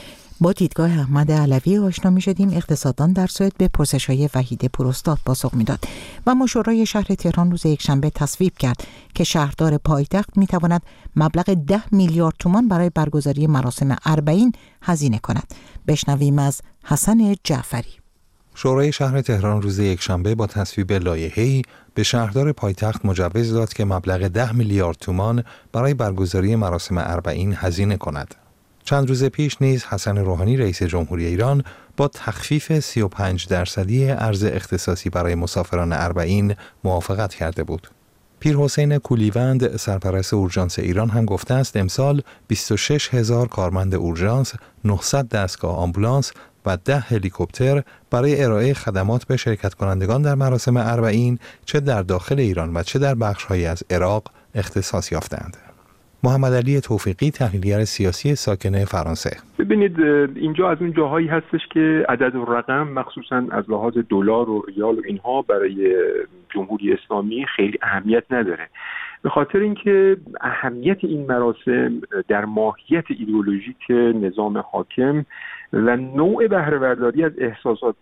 با دیدگاه احمد علوی آشنا می شدیم. اقتصاددان در سوئد به پرسش‌های وحید پوراستاد پاسخ میداد و مشورای شهر تهران روز یکشنبه تصویب کرد که شهردار پایتخت می تواند مبلغ ده میلیارد تومان برای برگزاری مراسم اربعین هزینه کند. بشنویم از حسن جعفری. شورای شهر تهران روز یکشنبه با تصویب لایحه‌ای به شهردار پایتخت مجوز داد که مبلغ ده میلیارد تومان برای برگزاری مراسم اربعین هزینه کند. چند روز پیش نیز حسن روحانی رئیس جمهوری ایران با تخفیف سی و پنج درصدی ارز اختصاصی برای مسافران اربعین موافقت کرده بود. پیر حسین کولیوند سرپرست اورژانس ایران هم گفته است امسال بیست و شش هزار کارمند اورژانس، نهصد دستگاه آمبولانس و ده هلیکوپتر برای ارائه خدمات به شرکت کنندگان در مراسم اربعین چه در داخل ایران و چه در بخش‌هایی از عراق اختصاص یافتند. محمد علی توفیقی تحلیلگر سیاسی ساکن فرانسه: ببینید اینجا از اون جاهایی هستش که عدد و رقم مخصوصا از لحاظ دلار و ریال و اینها برای جمهوری اسلامی خیلی اهمیت نداره، به خاطر اینکه اهمیت این مراسم در ماهیت ایدئولوژیک نظام حاکم و نوع بهره برداری از احساسات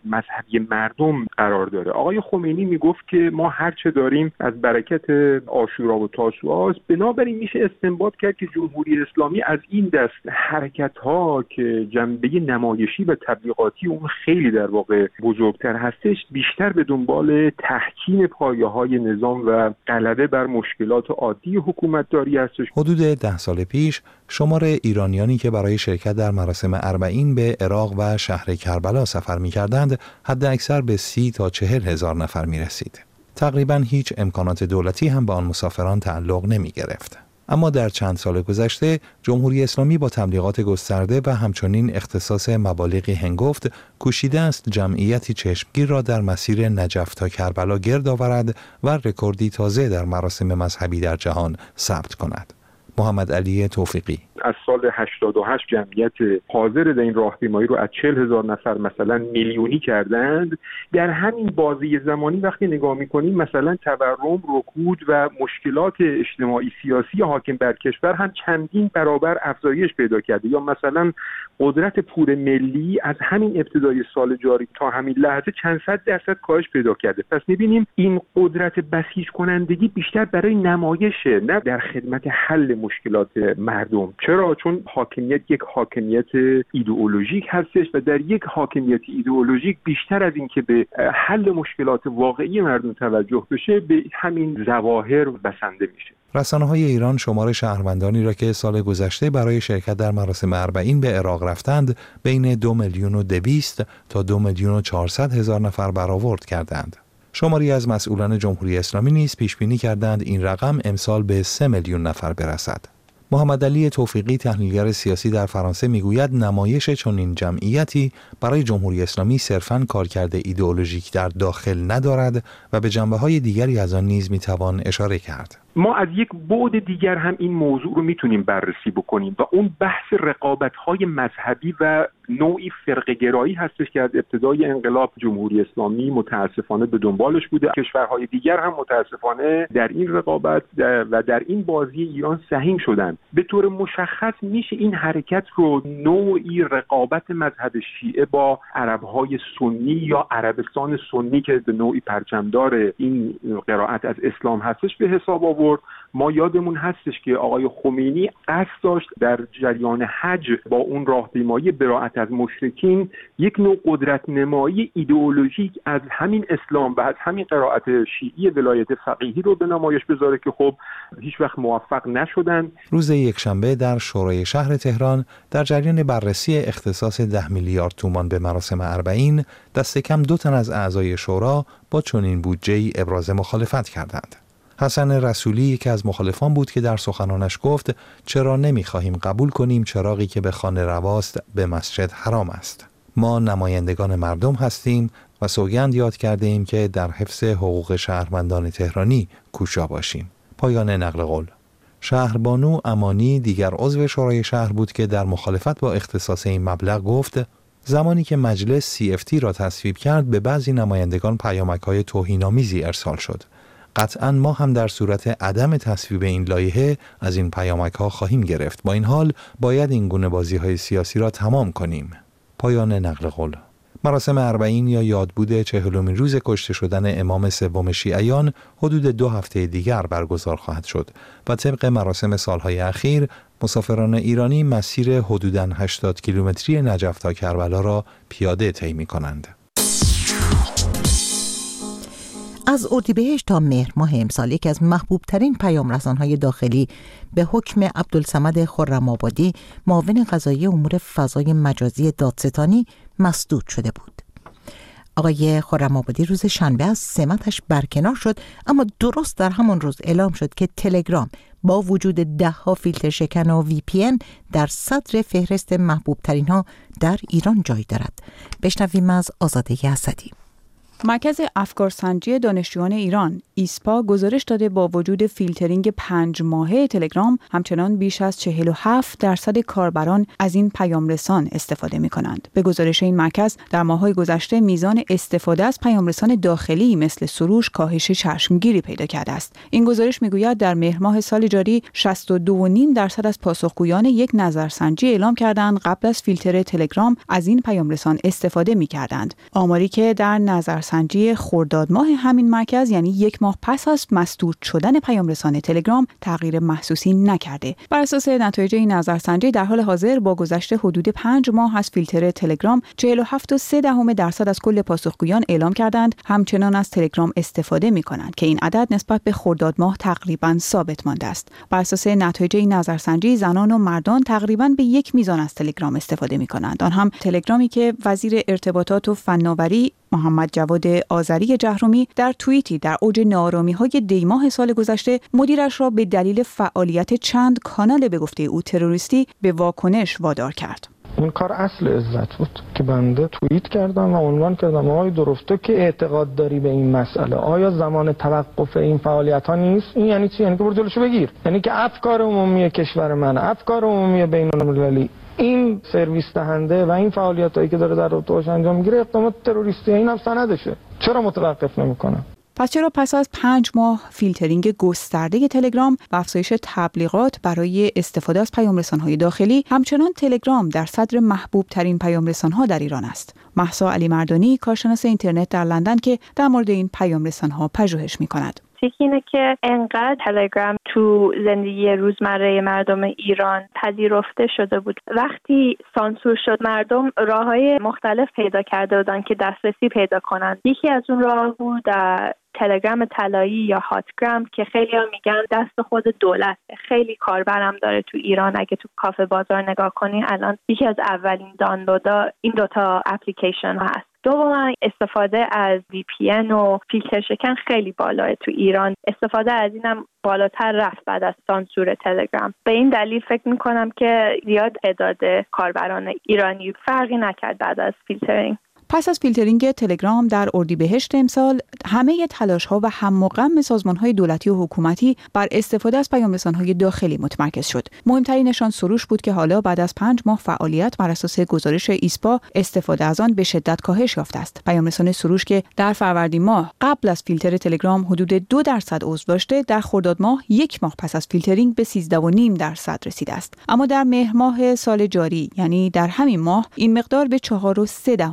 مذهبی مردم قرار داره. آقای خمینی میگفت که ما هر چه داریم از برکت عاشورا و تاسوعا است، بنابراین میشه استنباط کرد که جمهوری اسلامی از این دست حرکت‌ها که جنبه نمایشی و تبلیغاتی اون خیلی در واقع بزرگتر هستش، بیشتر به دنبال تحکیم پایه‌های نظام و غلبه بر مشکلات عادی حکومتداری هستش. حدود ده سال پیش شمار ایرانیانی که برای شرکت در مراسم اربعین به عراق و شهر کربلا سفر می‌کردند حد اکثر به سی تا چهل هزار نفر می‌رسید. تقریباً هیچ امکانات دولتی هم به آن مسافران تعلق نمی‌گرفت. اما در چند سال گذشته جمهوری اسلامی با تبلیغات گسترده و همچنین اختصاص مبالغی هنگفت کوشیده است جمعیتی چشمگیر را در مسیر نجف تا کربلا گرد آورد و رکوردی تازه در مراسم مذهبی در جهان ثبت کند. محمد علی توفیقی: از سال هشتاد و هشت جمعیت حاضر در این راهپیمایی رو از چهل هزار نفر مثلا میلیونی کردند. در همین بازی زمانی وقتی نگاه میکنیم مثلا تورم، رکود و مشکلات اجتماعی سیاسی حاکم بر کشور هم چندین برابر افزایش پیدا کرده، یا مثلا قدرت پول ملی از همین ابتدای سال جاری تا همین لحظه چند صد درصد کاهش پیدا کرده. پس میبینیم این قدرت بسیج کنندگی بیشتر برای نمایشه، نه در خدمت حل مشکلات مردم. چرا؟ چون حاکمیت یک حاکمیت ایدئولوژیک هستش و در یک حاکمیت ایدئولوژیک بیشتر از این که به حل مشکلات واقعی مردم توجه بشه، به همین ظواهر بسنده میشه. رسانه‌های ایران شمار شهروندانی را که سال گذشته برای شرکت در مراسم اربعین به عراق رفتند بین دو میلیون و دویست تا دو میلیون و چهارصد هزار نفر برآورد کردند. شماری از مسئولان جمهوری اسلامی نیز پیش بینی کردند این رقم امسال به سه میلیون نفر برسد. محمد علی توفیقی تحلیلگر سیاسی در فرانسه میگوید نمایش چنین جمعیتی برای جمهوری اسلامی صرفاً کارکرد ایدئولوژیک در داخل ندارد و به جنبه‌های دیگری از آن نیز میتوان اشاره کرد. ما از یک بعد دیگر هم این موضوع رو میتونیم بررسی بکنیم و اون بحث رقابت‌های مذهبی و نوعی فرقه‌گرایی هستش که از ابتدای انقلاب جمهوری اسلامی متاسفانه به دنبالش بوده. کشورهای دیگر هم متاسفانه در این رقابت و در این بازی ایران سهیم شدن. به طور مشخص میشه این حرکت رو نوعی رقابت مذهب شیعه با عرب‌های سنی یا عربستان سنی که به نوعی پرچمدار این قرائت از اسلام هستش به حساب آورد. ما یادمون هستش که آقای خمینی قصد داشت در جریان حج با اون راهپیمایی براءت از مشرکین یک نوع قدرت نمایی ایدئولوژیک از همین اسلام و از همین قرائت شیعی ولایت فقیهی رو به نمایش بذاره که خب هیچ وقت موفق نشدن. روز یکشنبه در شورای شهر تهران در جریان بررسی اختصاص ده میلیارد تومان به مراسم اربعین، دست کم دو تن از اعضای شورا با چنین بودجه‌ای ابراز مخالفت کردند. حسن رسولی یکی از مخالفان بود که در سخنانش گفت چرا نمی‌خواهیم قبول کنیم چراغی که به خانه رواست به مسجد حرام است. ما نمایندگان مردم هستیم و سوگند یاد کرده ایم که در حفظ حقوق شهروندان تهرانی کوشا باشیم. پایان نقل قول. شهربانو امانی دیگر عضو شورای شهر بود که در مخالفت با اختصاص این مبلغ گفت زمانی که مجلس سی اف تی را تصویب کرد به بعضی نمایندگان پیامک‌های توهین‌آمیزی ارسال شد. قطعاً ما هم در صورت عدم تصویب این لایحه از این پیامک‌ها خواهیم گرفت. با این حال باید این گونه بازی‌های سیاسی را تمام کنیم. پایان نقل قول. مراسم اربعین یا یادبود چهلمین روز کشته شدن امام سوم شیعیان حدود دو هفته دیگر برگزار خواهد شد و طبق مراسم سالهای اخیر مسافران ایرانی مسیر حدوداً هشتاد کیلومتری نجف تا کربلا را پیاده طی می‌کنند. از اردیبهشت تا مهر ماه امسال یکی از محبوب ترین پیام رسان‌های داخلی به حکم عبدالصمد خرم‌آبادی معاون قضایی امور فضای مجازی دادستانی مسدود شده بود. آقای خرم‌آبادی روز شنبه از سمتش برکنار شد، اما درست در همان روز اعلام شد که تلگرام با وجود ده ها فیلتر شکن و وی پی ان در صدر فهرست محبوب ترین ها در ایران جای دارد. بشنویم از آزاده اسدی. مرکز افکارسنجی دانشجویان ایران ایسپا گزارش داده با وجود فیلترینگ پنج ماهه تلگرام همچنان بیش از چهل و هفت درصد کاربران از این پیام رسان استفاده می کنند. به گزارش این مرکز در ماه‌های گذشته میزان استفاده از پیام رسان داخلی مثل سروش کاهش چشمگیری پیدا کرده است. این گزارش میگوید در مهر ماه سال جاری شصت و دو و نیم درصد از پاسخگویان یک نظرسنجی اعلام کردند قبل از فیلتر تلگرام از این پیام رسان استفاده می کردند. آماری که در نظر سنجی خرداد ماه همین مرکز یعنی یک ماه پس از مسدود شدن پیام رسان تلگرام تغییر محسوسی نکرده. بر اساس نتایج این نظرسنجی در حال حاضر با گذشت حدود پنج ماه از فیلتر تلگرام چهل و هفت و سه دهم درصد از کل پاسخگویان اعلام کردند همچنان از تلگرام استفاده می کنند که این عدد نسبت به خرداد ماه تقریبا ثابت مانده است. بر اساس نتایج این نظرسنجی زنان و مردان تقریبا به یک میزان از تلگرام استفاده می کنند. آن هم تلگرامی که وزیر ارتباطات و فناوری محمد جواد آذری جهرومی در توییتی در اوج ناآرامی‌های دیماه سال گذشته مدیرش را به دلیل فعالیت چند کانال به گفته او تروریستی به واکنش وادار کرد. این کار اصل عزت بود که بنده توییت کردم و عنوان کردم آقای درسته که اعتقاد داری به این مسئله، آیا زمان توقف این فعالیت ها نیست؟ این یعنی چی؟ یعنی که برو جلوشو بگیر، یعنی که افکار عمومی کشور من، افکار عمومی بین المللی، این سرویس دهنده و این فعالیتایی که داره در رابطه‌اش انجام میگیره اقدامات تروریستی، این هم سندشه، چرا متوقف نمیکنه؟ پس چرا پس از پنج ماه فیلترینگ گسترده تلگرام و افزایش تبلیغات برای استفاده از پیام‌رسان‌های داخلی همچنان تلگرام در صدر محبوب ترین پیام‌رسان‌ها در ایران است؟ مهسا علی مردانی کارشناس اینترنت در لندن که در مورد این پیام‌رسان‌ها پژوهش می‌کند. یکی اینه که انقدر تلگرام تو زندگی روزمره مردم ایران پذیرفته شده بود. وقتی سانسور شد مردم راههای مختلف پیدا کرده بودن که دسترسی پیدا کنن. یکی از اون راه بود تلگرام طلایی یا هاتگرام که خیلی ها میگن دست خود دولت، خیلی کاربرم داره تو ایران. اگه تو کافه بازار نگاه کنی الان یکی از اولین دانلودا این دوتا اپلیکیشن هست. دوما استفاده از وی پی ان و فیلتر شکن خیلی بالاه تو ایران. استفاده از اینم بالاتر رفت بعد از سانسور تلگرام. به این دلیل فکر میکنم که زیاد تعداد کاربران ایرانی فرقی نکرد بعد از فیلترینگ. پس از فیلترینگ تلگرام در اردیبهشت امسال همه تلاش‌ها و هم و غم سازمان‌های دولتی و حکومتی بر استفاده از پیام‌رسان‌های داخلی متمرکز شد. مهمترینشان سروش بود که حالا بعد از پنج ماه فعالیت بر اساس گزارش ایسپا استفاده از آن به شدت کاهش یافته است. پیام‌رسان سروش که در فروردین ماه قبل از فیلتر تلگرام حدود دو درصد عضو داشته در خرداد ماه یک ماه پس از فیلترینگ به سیزده و نیم درصد رسیده است. اما در مهر ماه سال جاری یعنی در همین ماه این مقدار به چهار و سه دهم درصد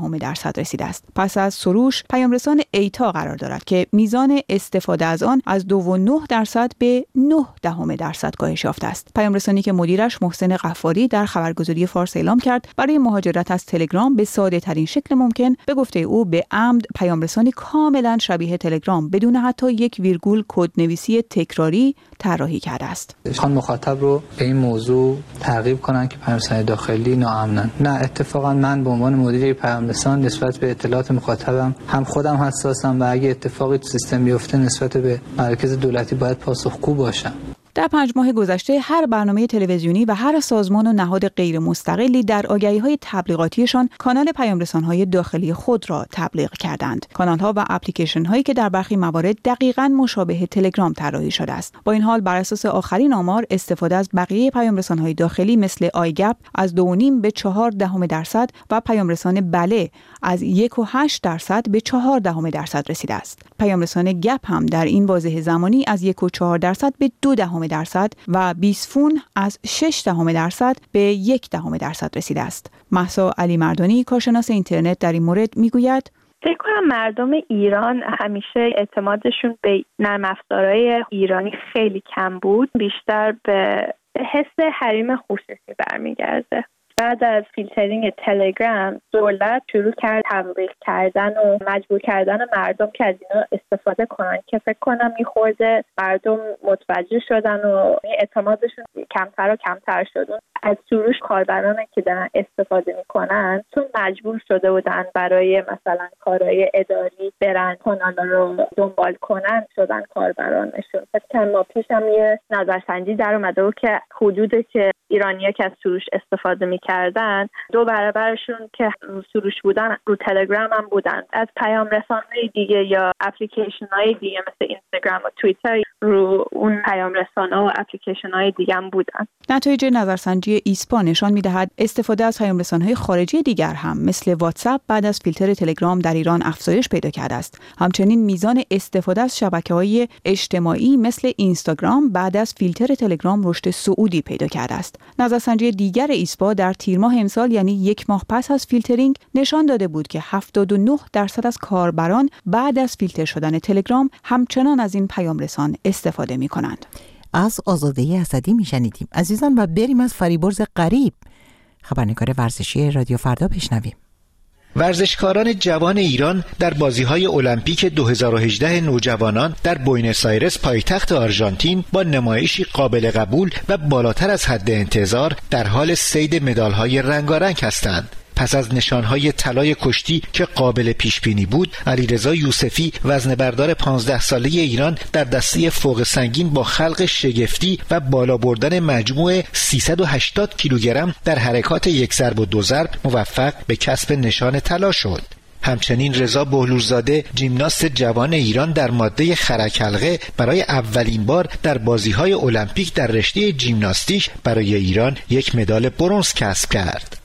درصد رسیده است. پس از سروش پیامرسان ایتا قرار دارد که میزان استفاده از آن از دو و نه درصد به نه دهم درصد کاهش یافته است. پیامرسانی که مدیرش محسن غفاری در خبرگزاری فارس اعلام کرد برای مهاجرت از تلگرام به ساده ترین شکل ممکن، به گفته او به عمد پیامرسانی کاملا شبیه تلگرام بدون حتی یک ویرگول کدنویسی تکراری طراحی کرده است. خان مخاطب رو به این موضوع ترغیب کنن که پیامرسان داخلی ناامنن. نه، اتفاقا من به عنوان مدیر پیامرسان نسبت به اطلاعات مخاطبم هم خودم حساسم و اگه اتفاقی تو سیستم بیفته نسبت به مراکز دولتی باید پاسخگو باشم. در پنج ماه گذشته هر برنامه تلویزیونی و هر سازمان و نهاد غیر مستقلی در آگهی‌های تبلیغاتیشان کانال پیامرسان‌های داخلی خود را تبلیغ کردند. کانال‌ها و اپلیکیشن‌هایی که در برخی موارد دقیقاً مشابه تلگرام طراحی شده است. با این حال بر اساس آخرین آمار استفاده از بقیه پیامرسان‌های داخلی مثل آیگپ از دو و نیم به چهار دهم درصد و پیامرسان بله از یک و هشت درصد به چهار دهم درصد رسیده است. پیامرسان گپ هم در این بازه زمانی از یک و چهار درصد به دو دهم درصد و بیسفون از شش دهم درصد به یک دهم درصد رسیده است. مهسا علی مردانی کارشناس اینترنت در این مورد میگوید فکر کنم مردم ایران همیشه اعتمادشون به نرم افزارهای ایرانی خیلی کم بود، بیشتر به حس حریم خصوصی برمیگرده. بعد از فیلترینگ تلگرام دولت شروع کرد تبلیغ کردن و مجبور کردن مردم که از اینا استفاده کنن که فکر کنم میخورده مردم متوجه شدن و اعتمادشون کمتر و کمتر شد. از سروش کاربران که دارن استفاده میکنن چون مجبور شده بودن برای مثلا کارهای اداری برن کانال رو دنبال کنن شدن کاربرانشون. فکر کنم ما پیش هم یه نظرسنجی در اومده بود که حدودی که ایرانی‌ها که از سروش استفاده میکردن دو برابرشون که رو سروش بودن رو تلگرام هم بودن. از پیام رسان‌های دیگه یا اپلیکیشن‌های دیگه مثل اینستاگرام و توییتر رو اون پیام رسان‌ها و اپلیکیشن‌های دیگه هم بودن. نتایج نظرسنجی ایسپا نشان می‌دهد استفاده از پیام رسان‌های خارجی دیگر هم مثل واتساپ بعد از فیلتر تلگرام در ایران افزایش پیدا کرده است. همچنین میزان استفاده از شبکه‌های اجتماعی مثل اینستاگرام بعد از فیلتر تلگرام رشد صعودی پیدا کرده است. نظرسنجی دیگر ایسپا در تیر ماه امسال یعنی یک ماه پس از فیلترینگ نشان داده بود که هفتاد و نه درصد از کاربران بعد از فیلتر شدن تلگرام همچنان از این پیام رسان استفاده می‌کنند. از آزاده اسدی میشنیدیم عزیزان و بریم از فریبرز غریب. خبرنگار ورزشی رادیو فردا بشنویم. ورزشکاران جوان ایران در بازی‌های المپیک دو هزار و هجده نوجوانان در بوینس آیرس پایتخت آرژانتین با نمایشی قابل قبول و بالاتر از حد انتظار در حال صید مدال‌های رنگارنگ هستند. پس از نشانهای طلای کشتی که قابل پیش بینی بود، علیرضا یوسفی وزنه بردار پانزده ساله ایران در دسته فوق سنگین با خلق شگفتی و بالا بردن مجموع سیصد و هشتاد کیلوگرم در حرکات یک ضرب و دو ضرب موفق به کسب نشان طلا شد. همچنین رضا بهلورزاده ژیمناست جوان ایران در ماده خرک حلقه برای اولین بار در بازی‌های المپیک در رشته ژیمناستیک برای ایران یک مدال برنز کسب کرد.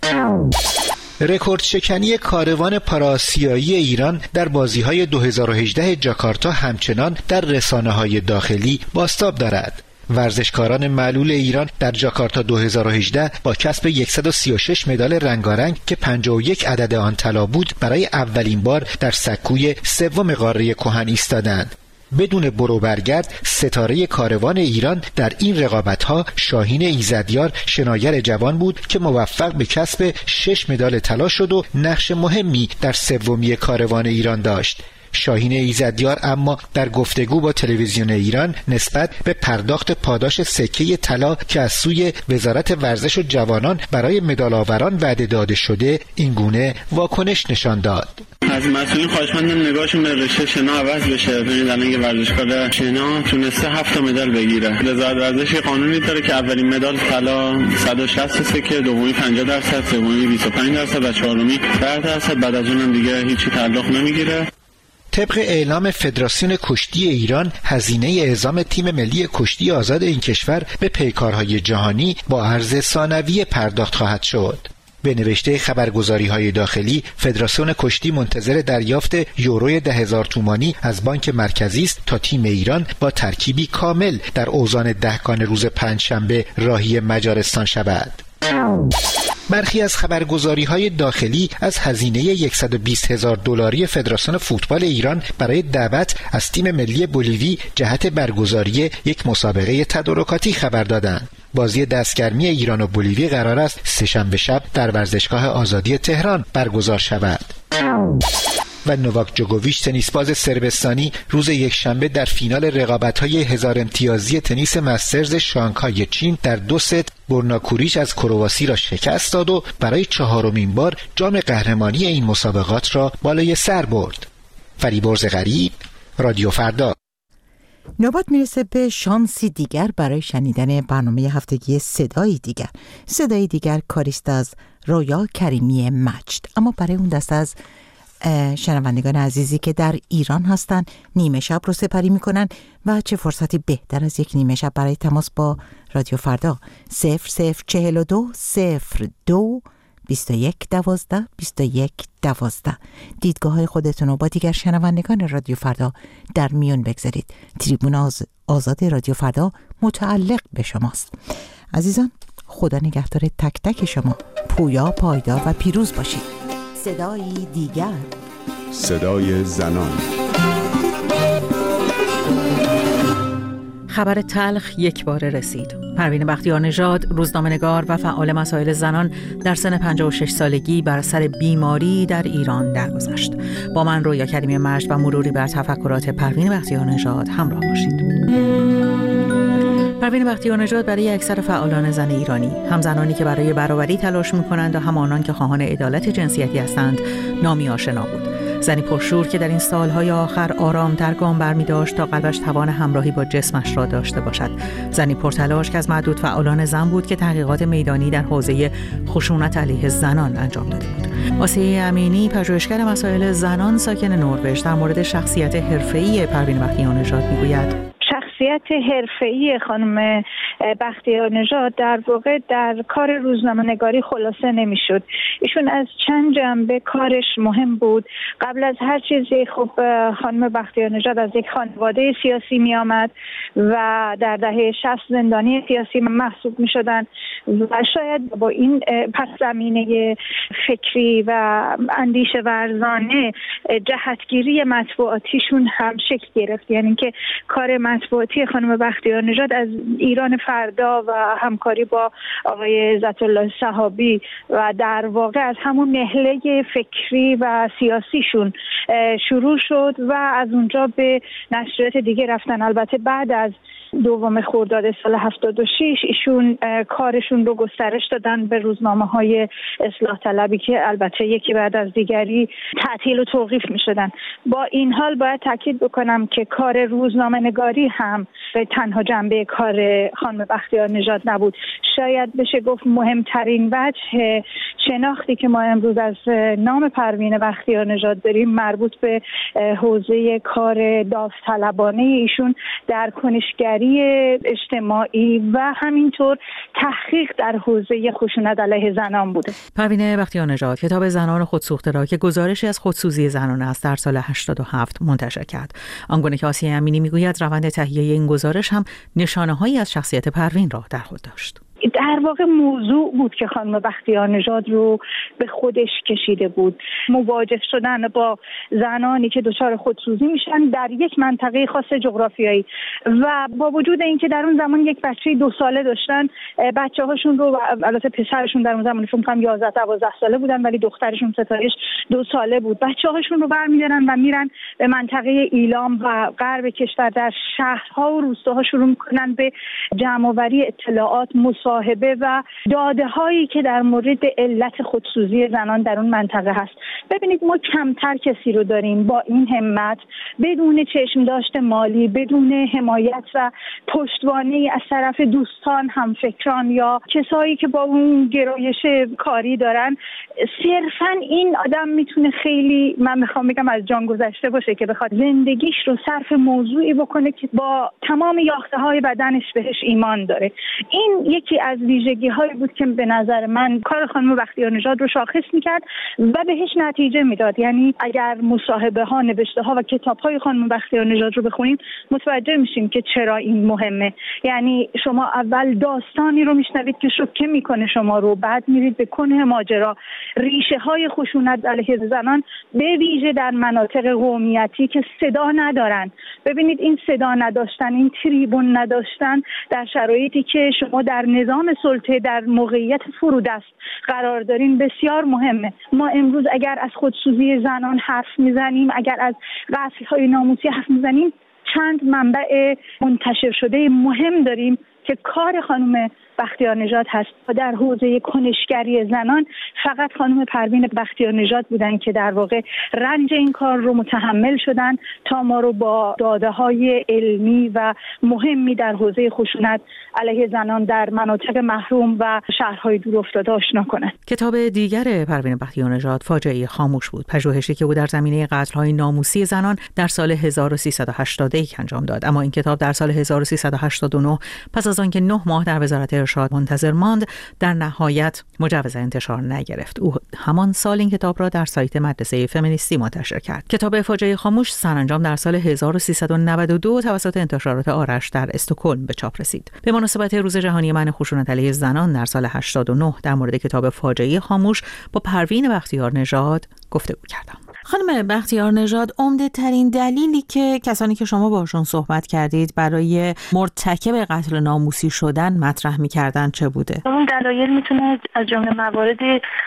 رکورد شکنی کاروان پاراسیایی ایران در بازی‌های دو هزار و هجده جاکارتا همچنان در رسانه‌های داخلی بازتاب دارد. ورزشکاران معلول ایران در جاکارتا دو هزار و هجده با کسب صد و سی و شش مدال رنگارنگ که پنجاه و یک عدد آن طلا بود برای اولین بار در سکوی سوم قاره کهن ایستادند. بدون برو برگرد ستاره کاروان ایران در این رقابت‌ها شاهین ایزدیار شناگر جوان بود که موفق به کسب شش مدال طلا شد و نقش مهمی در سومی کاروان ایران داشت. شاهین ایزدیار اما در گفتگو با تلویزیون ایران نسبت به پرداخت پاداش سکه طلا که از سوی وزارت ورزش و جوانان برای مدال آوران وعده داده شده این گونه واکنش نشان داد. از مسئولین خواهش مندم نگاهشون به رشته شنا عوض بشه. ببینید الان یه ورزشکار شنا تونسته هفت مدال بگیره. وزارت ورزش قانونی داره که اولین مدال طلا صد و شصت سکه، دومی پنجاه درصد، سومی بیست و پنج درصد و چهارمی ده درصد. بعد از اونم دیگه هیچی تعلق نمیگیره. طبق اعلام فدراسیون کشتی ایران، هزینه اعزام تیم ملی کشتی آزاد این کشور به پیکارهای جهانی با ارز ثانویه پرداخت خواهد شد. به نوشته خبرگزاری‌های داخلی، فدراسیون کشتی منتظر دریافت یوروی ده هزار تومانی از بانک مرکزی است تا تیم ایران با ترکیبی کامل در اوزان دهگان روز پنجشنبه راهی مجارستان شود. برخی از خبرگزاری‌های داخلی از هزینه صد و بیست هزار دلاری فدراسیون فوتبال ایران برای دعوت از تیم ملی بولیوی جهت برگزاری یک مسابقه تدارکاتی خبر دادند. بازی دستگرمی ایران و بولیوی قرار است سه‌شنبه شب در ورزشگاه آزادی تهران برگزار شود. و نوواک جوکوویچ تنیسباز صربستانی روز یکشنبه در فینال رقابت‌های هزار امتیازی تنیس مسترز شانگهای چین در دو ست برنا کوریچ از کرواسی را شکست داد و برای چهارمین بار جام قهرمانی این مسابقات را بالای سر برد. فریبرز غریب، رادیو فردا. نوبت میرسه به شانسی دیگر برای شنیدن برنامه هفتگی صدای دیگر. صدای دیگر کاریست از رویا کریمی مجد. اما برای اون دست از شنوندگان عزیزی که در ایران هستن نیمه شب رو سپری میکنن و چه فرصتی بهتر از یک نیمه شب برای تماس با رادیو فردا. صفر صفر چهل و دو صفر دو بیست و یک دوازده بیست و یک دوازده. دیدگاه های خودتون رو با دیگر شنوندگان رادیو فردا در میون بگذارید. تریبون آز... آزاد رادیو فردا متعلق به شماست. عزیزان، خدا نگهدار تک تک شما. پویا، پایدار و پیروز باشید. صدایی دیگر، صدای زنان. خبر تلخ یک باره رسید. پروین بختیار نژاد، روزنامه‌نگار و فعال مسائل زنان، در سن پنجاه و شش سالگی بر اثر بیماری در ایران درگذشت. با من رویا کریمی مجد و مروری بر تفکرات پروین بختیار نژاد همراه باشید. پروین بختیار نژاد برای اکثر فعالان زن ایرانی، هم زنانی که برای برابری تلاش می‌کنند و هم آنان که خواهان عدالت جنسیتی هستند، نامی آشنا بود. زنی پرشور که در این سالهای آخر آرام در گام برمی‌داشت تا قلبش توان همراهی با جسمش را داشته باشد. زنی پرتلاش که از معدود فعالان زن بود که تحقیقات میدانی در حوزه خشونت علیه زنان انجام داده بود. آسیه امینی، پژوهشگر مسائل زنان ساکن نروژ، در مورد شخصیت حرفه‌ای پروین بختیار نژاد می‌گوید: شخصیت حرفه‌ای خانم بختیار نژاد در واقع در کار روزنامه‌نگاری خلاصه نمی‌شد. ایشون از چند جنبه کارش مهم بود. قبل از هر چیزی خب خانم بختیار نژاد از یک خانواده سیاسی می‌آمد و در دهه شصت زندانی سیاسی محسوب می‌شدند و شاید با این پس زمینه فکری و اندیشه ورزانه جهتگیری مطبوعاتیشون هم شکل گرفت. یعنی که کار مطبوعاتی خانم بختیار نژاد از ایران فردا و همکاری با آقای عزت الله صحابی و در واقع از همون نهله فکری و سیاسیشون شروع شد و از اونجا به نشریات دیگه رفتن. البته بعد از دوم خرداد سال هفتاد و شش ایشون کارشون رو گسترش دادن به روزنامه‌های اصلاح طلبی که البته یکی بعد از دیگری تعطیل و توقیف می‌شدن. با این حال باید تاکید بکنم که کار روزنامه‌نگاری هم به تنها جنبه کار خانم بختیار نژاد نبود. شاید بشه گفت مهمترین وجه شناختی که ما امروز از نام پروین بختیار نژاد داریم مربوط به حوزه کار داوطلبانه ایشون در کنشگری اجتماعی و همینطور تحقیق در حوزه خشونت علیه زنان بوده. پروین بختیار نژاد کتاب زنان خودسوخته را که گزارشی از خودسوزی زنان است در سال هشتاد و هفت منتشر کرد. آنگونه که آسیه امینی میگوید روند تهیه این گزارش هم نشانه‌هایی از شخصیت پروین را در خود داشت. در واقع موضوع بود که خانم بختیار نژاد رو به خودش کشیده بود. مواجه شدن با زنانی که دچار خودسوزی میشن در یک منطقه خاص جغرافیایی و با وجود اینکه در اون زمان یک بچه دو ساله داشتن، بچه هاشون رو، البته پسرشون در اون زمان فکر کنم یازده دوازده ساله بودن ولی دخترشون ستایش دو ساله بود، بچه هاشون رو برمی‌دارن و میرن به منطقه ایلام و غرب کشور در شهرها و روستاها شروع میکنن به جمع‌آوری اطلاعات، مصاحبه و داده هایی که در مورد علت خودسوزی زنان در اون منطقه هست. ببینید ما کمتر کسی رو داریم با این همت، بدون چشم داشت مالی، بدون حمایت و پشتوانه از طرف دوستان، همفکران یا کسایی که با اون گرایش کاری دارن، صرفا این آدم میتونه خیلی، من میخوام بگم، از جان گذشته باشه که بخواد زندگیش رو صرف موضوعی بکنه که با تمام یاخته های بدنش بهش ایمان داره. این یکی از ویژگی هایی بود که به نظر من کار خانم بختیار نژاد رو شاخص میکرد و بهش نتیجه میداد. یعنی اگر مصاحبه ها، نوشته ها و کتاب های خانم بختیار نژاد رو بخونیم متوجه میشیم میشیم که چرا این مهمه. یعنی شما اول داستانی رو میشنوید که شوکه میکنه شما رو، بعد میرید به کنه ماجرا. ریشه های خشونت علیه زنان به ویژه در مناطق قومیتی که صدا ندارن. ببینید این صدا نداشتن، این تریبون نداشتن در شرایطی که شما در نظام سلطه در موقعیت فرودست قرار دارین بسیار مهمه. ما امروز اگر از خودسوزی زنان حرف میزنیم، اگر از قتل‌های ناموسی حرف میزنیم، چند منبع منتشر شده مهم داریم که کار خانم بختیار نژاد هست. در حوزه کنشگری زنان فقط خانم پروین بختیار نژاد بودن که در واقع رنج این کار رو متحمل شدن تا ما رو با داده‌های علمی و مهمی در حوزه خشونت علیه زنان در مناطق محروم و شهرهای دورافتاده آشنا کنند. کتاب دیگر پروین بختیار نژاد فاجعه خاموش بود، پژوهشی که او در زمینه قتل‌های ناموسی زنان در سال هزار و سیصد و هشتاد و یک انجام داد. اما این کتاب در سال هزار و سیصد و هشتاد و نه پس از آنکه نه ماه در وزارت ارشاد منتظر ماند، در نهایت مجوز انتشار نگرفت. او همان سال این کتاب را در سایت مدرسه فمینیستی منتشر کرد. کتاب فاجعه خاموش سرانجام در سال هزار و سیصد و نود و دو توسط انتشارات آرش در استکهلم به چاپ رسید. به مناسبت روز جهانی منع خشونت علیه زنان در سال هشتاد و نه در مورد کتاب فاجعه خاموش با پروین بختیار نژاد گفتگو کردم. خانم بختیار نژاد، عمده ترین دلیلی که کسانی که شما باشون صحبت کردید برای مرتکب قتل ناموسی شدن مطرح می‌کردن چه بوده؟ اون دلایل میتونه از جمله موارد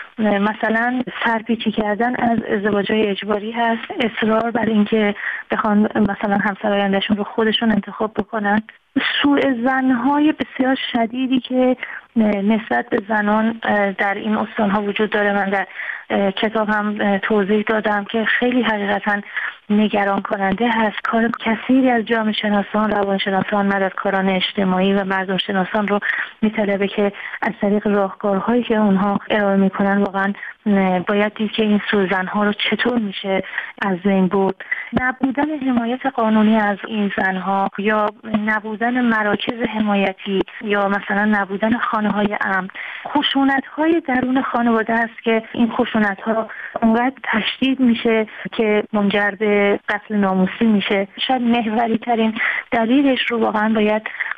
مثلا سرپیچی کردن از ازدواج‌های اجباری هست، اصرار بر اینکه بخوان مثلا همسر آیندهشون رو خودشون انتخاب بکنن، سوء ظن‌های بسیار شدیدی که نسبت به زنان در این استان‌ها وجود داره. من در کتاب هم توضیح دادم که خیلی حقیقتاً نگران کننده هست. کار کثیری از جامعه شناسان، روانشناسان، مددکاران اجتماعی و مردم شناسان رو میطلبه که از طریق راهکارهایی که اونها ارائه میکنن واقعا باید دید که این سوءظن‌ها رو چطور میشه از بین برد. نبودن حمایت قانونی از این زنها یا نبودن مراکز حمایتی یا مثلا نبودن خانه‌های امن، خشونت‌های درون خانواده است که این خشونت‌ها اونقدر تشدید میشه که منجر به قتل ناموسی میشه. شاید محوری ترین دلیلش رو واقعا باید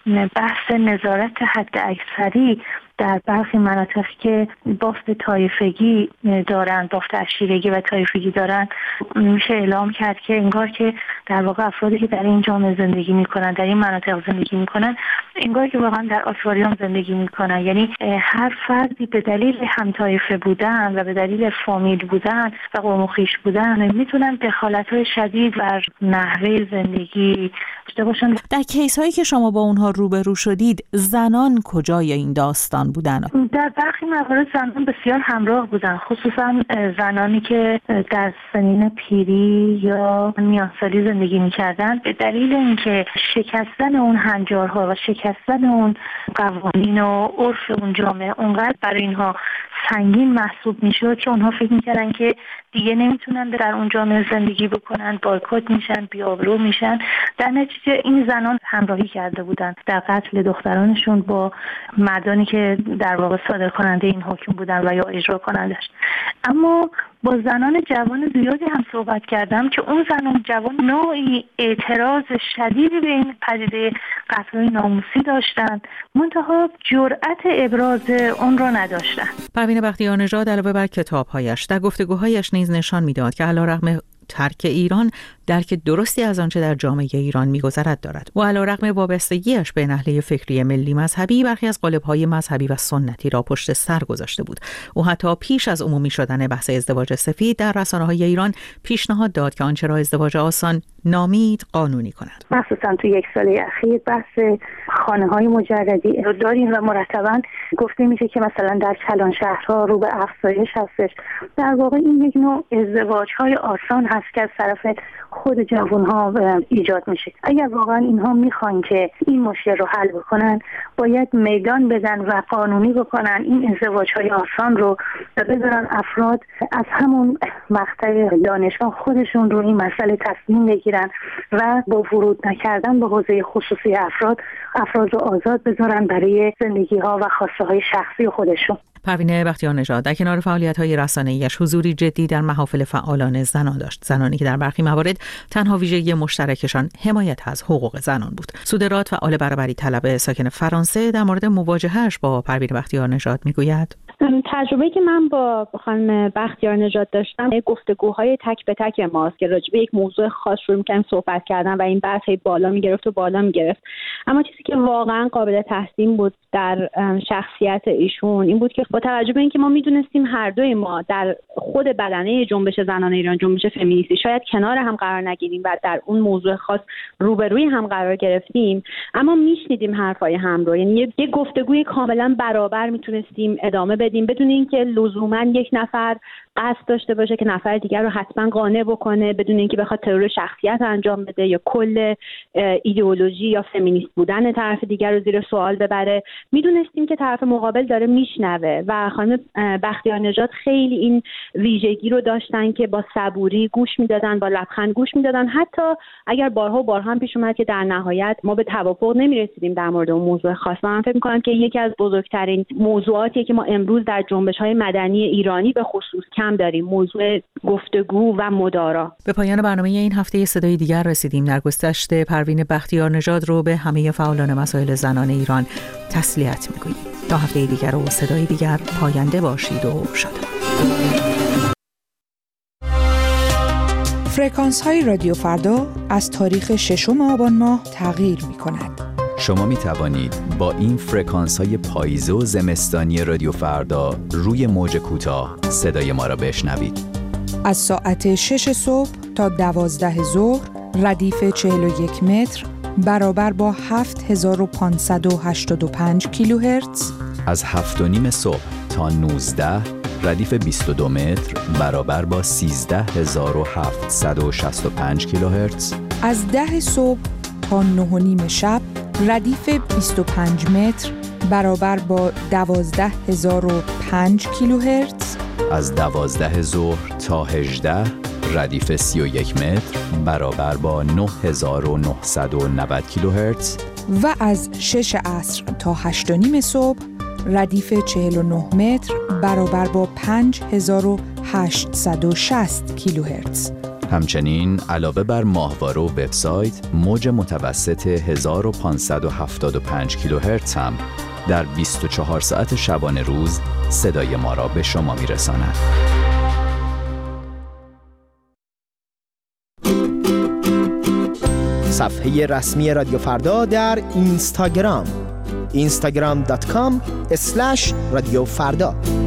بحث نظارت حد اکثری در برخی مناطق که بافت طایفگی دارن، بافت عشیرگی و طایفگی دارن، میشه اعلام کرد که انگار که در واقع افرادی که در این جامعه زندگی میکنن، در این مناطق زندگی میکنن، انگار که واقعا در آکواریوم زندگی میکنن. یعنی هر فردی به دلیل همطایفه بودن و به دلیل فامیل بودن و قوم و خویش بودن میتونن دخالت‌های شدید بر نحوه زندگی داشته باشن. در کیس هایی که شما با اونها روبرو شدید، زنان کجای این داستان بودن؟ در برخی موارد زنان بسیار همراه بودن، خصوصا زنانی که در سنین پیری یا میانسالی زندگی میکردن. به دلیل اینکه شکستن اون هنجارها و شکستن اون قوانین و عرف اون جامعه اونقدر برای اینها سنگین محسوب میشد که اونها فکر میکردن که دیگه نمیتونن در اون جامعه زندگی بکنن، بایکوت میشن، بی‌آبرو میشن. در نتیجه این زنان همراهی کرده بودن در قتل دخترانشون با مردانی که در واقع صادر کننده این حکم بودن و یا اجرا کنندش. اما با زنان جوان زیادی هم صحبت کردم که اون زنان جوان نوعی اعتراض شدیدی به این پدیده قتل ناموسی داشتن، منتها جرأت ابراز اون را نداشتن. پروین بختیار نژاد علاوه بر کتاب‌هایش در گفتگوهایش نیز نشان می‌داد که علیرغم ترک ایران درک درستی از آنچه در جامعه ایران می‌گذرد دارد و علیرغم وابستگیش به نهله فکری ملی مذهبی، برخی از قالب‌های مذهبی و سنتی را پشت سر گذاشته بود. او حتی پیش از عمومی شدن بحث ازدواج سفید در رسانه‌های ایران پیشنهاد داد که آنچه را ازدواج آسان نامید قانونی کند. مخصوصا تو یک سال اخیر بحث خانه‌های مجردی رو داریم و مرتباً گفته میشه که مثلا در کلان شهرها رو به افزایش هستش. در واقع این یک نوع ازدواج‌های آسان هست که از طرف خود جوان‌ها ایجاد میشه. اگر واقعا اینها میخوان که این مشکل رو حل بکنن، باید میدان بدن و قانونی بکنن این ازدواج‌های آسان رو و بذارن افراد از همون مقطع دانشگاه خودشون رو این مسئله تصمیم بگیرن بگیرن و با ورود نکردن به حوزه خصوصی افراد افراد رو آزاد بذارن برای زندگی ها و خواسته های شخصی خودشون. پروین بختیارنژاد در کنار فعالیت‌های رسانه‌ایش حضوری جدی در محافل فعالان زنان داشت، زنانی که در برخی موارد تنها ویژگی مشترکشان حمایت از حقوق زنان بود. سودرات فعال برابری طلب ساکن فرانسه در مورد مواجهه‌اش با پروین بختیارنژاد میگوید: تجربه‌ای که من با خانم بختیارنژاد داشتم گفتگوهای تک به تک ماست که راجع به یک موضوع خاص شروع می‌کردیم صحبت کردن و این بحث بالا می‌گرفت و بالا می‌گرفت. اما چیزی که واقعا قابل تحسین بود در شخصیت ایشون این بود که با توجه به اینکه ما می‌دونستیم هر دوی ما در خود بدنه جنبش زنان ایران، جنبش فمینیستی، شاید کنار هم قرار نگیریم و در اون موضوع خاص روبروی هم قرار گرفتیم، اما میشنیدیم حرفای هم رو، یعنی یک گفتگوی کاملا برابر میتونستیم ادامه بدیم بدون اینکه لزوما یک نفر قصد داشته باشه که نفر دیگر رو حتما قانع بکنه، بدون اینکه بخواد ترور شخصیت انجام بده یا کل ایدئولوژی یا فمینیست بودن طرف دیگر رو زیر سوال ببره. میدونستیم که طرف مقابل داره میشنوه و خانم بختیارنژاد خیلی این ویژگی رو داشتن که با صبوری گوش میدادن، با لبخند گوش میدادن، حتی اگر بارها و بارها هم پیش اومد که در نهایت ما به توافق نمیرسیدیم در مورد اون موضوع خاص. من فکر می‌کنم که یکی از بزرگترین موضوعاتی که ما امروز در جنبش‌های مدنی ایرانی به خصوص کم داریم، موضوع گفتگو و مدارا. به پایان برنامه این هفته صدای دیگر رسیدیم. در گذشت پروین بختیارنژاد رو به همه فعالان مسائل زنان ایران تسلیت می‌گوییم. تا هفته دیگر و صدای دیگر پاینده باشید و شاد. فرکانس های رادیو فردا از تاریخ ششم آبان ماه تغییر می کند. شما می توانید با این فرکانس های پاییزه و زمستانی رادیو فردا روی موج کوتاه صدای ما را بشنوید. از ساعت شش صبح تا دوازده ظهر ردیف چهل و یک متر برابر با هفت هزار و پانصد و هشتاد و پنج کیلوهرتز. از هفت و نیم صبح تا نوزده ردیف بیست و دو متر برابر با سیزده هزار و هفتصد و شصت و پنج کیلوهرتز. از ده صبح تا نه و نیم شب ردیف بیست و پنج متر برابر با دوازده هزار و پنج کیلوهرتز. از دوازده ظهر تا هجده ردیف سی و یک متر برابر با نه هزار و نهصد و نود کیلوهرتز. و از شش عصر تا هشت و نیم صبح ردیف چهل و نه متر برابر با پنج هزار و هشتصد و شصت کیلوهرتز. همچنین علاوه بر ماهواره و وبسایت، موج متوسط هزار و پانصد و هفتاد و پنج کیلوهرتز هم در بیست و چهار ساعت شبانه روز صدای ما را به شما میرساند. صفحه رسمی رادیو فردا در اینستاگرام اینستاگرام دات کام اسلش رادیو فردا.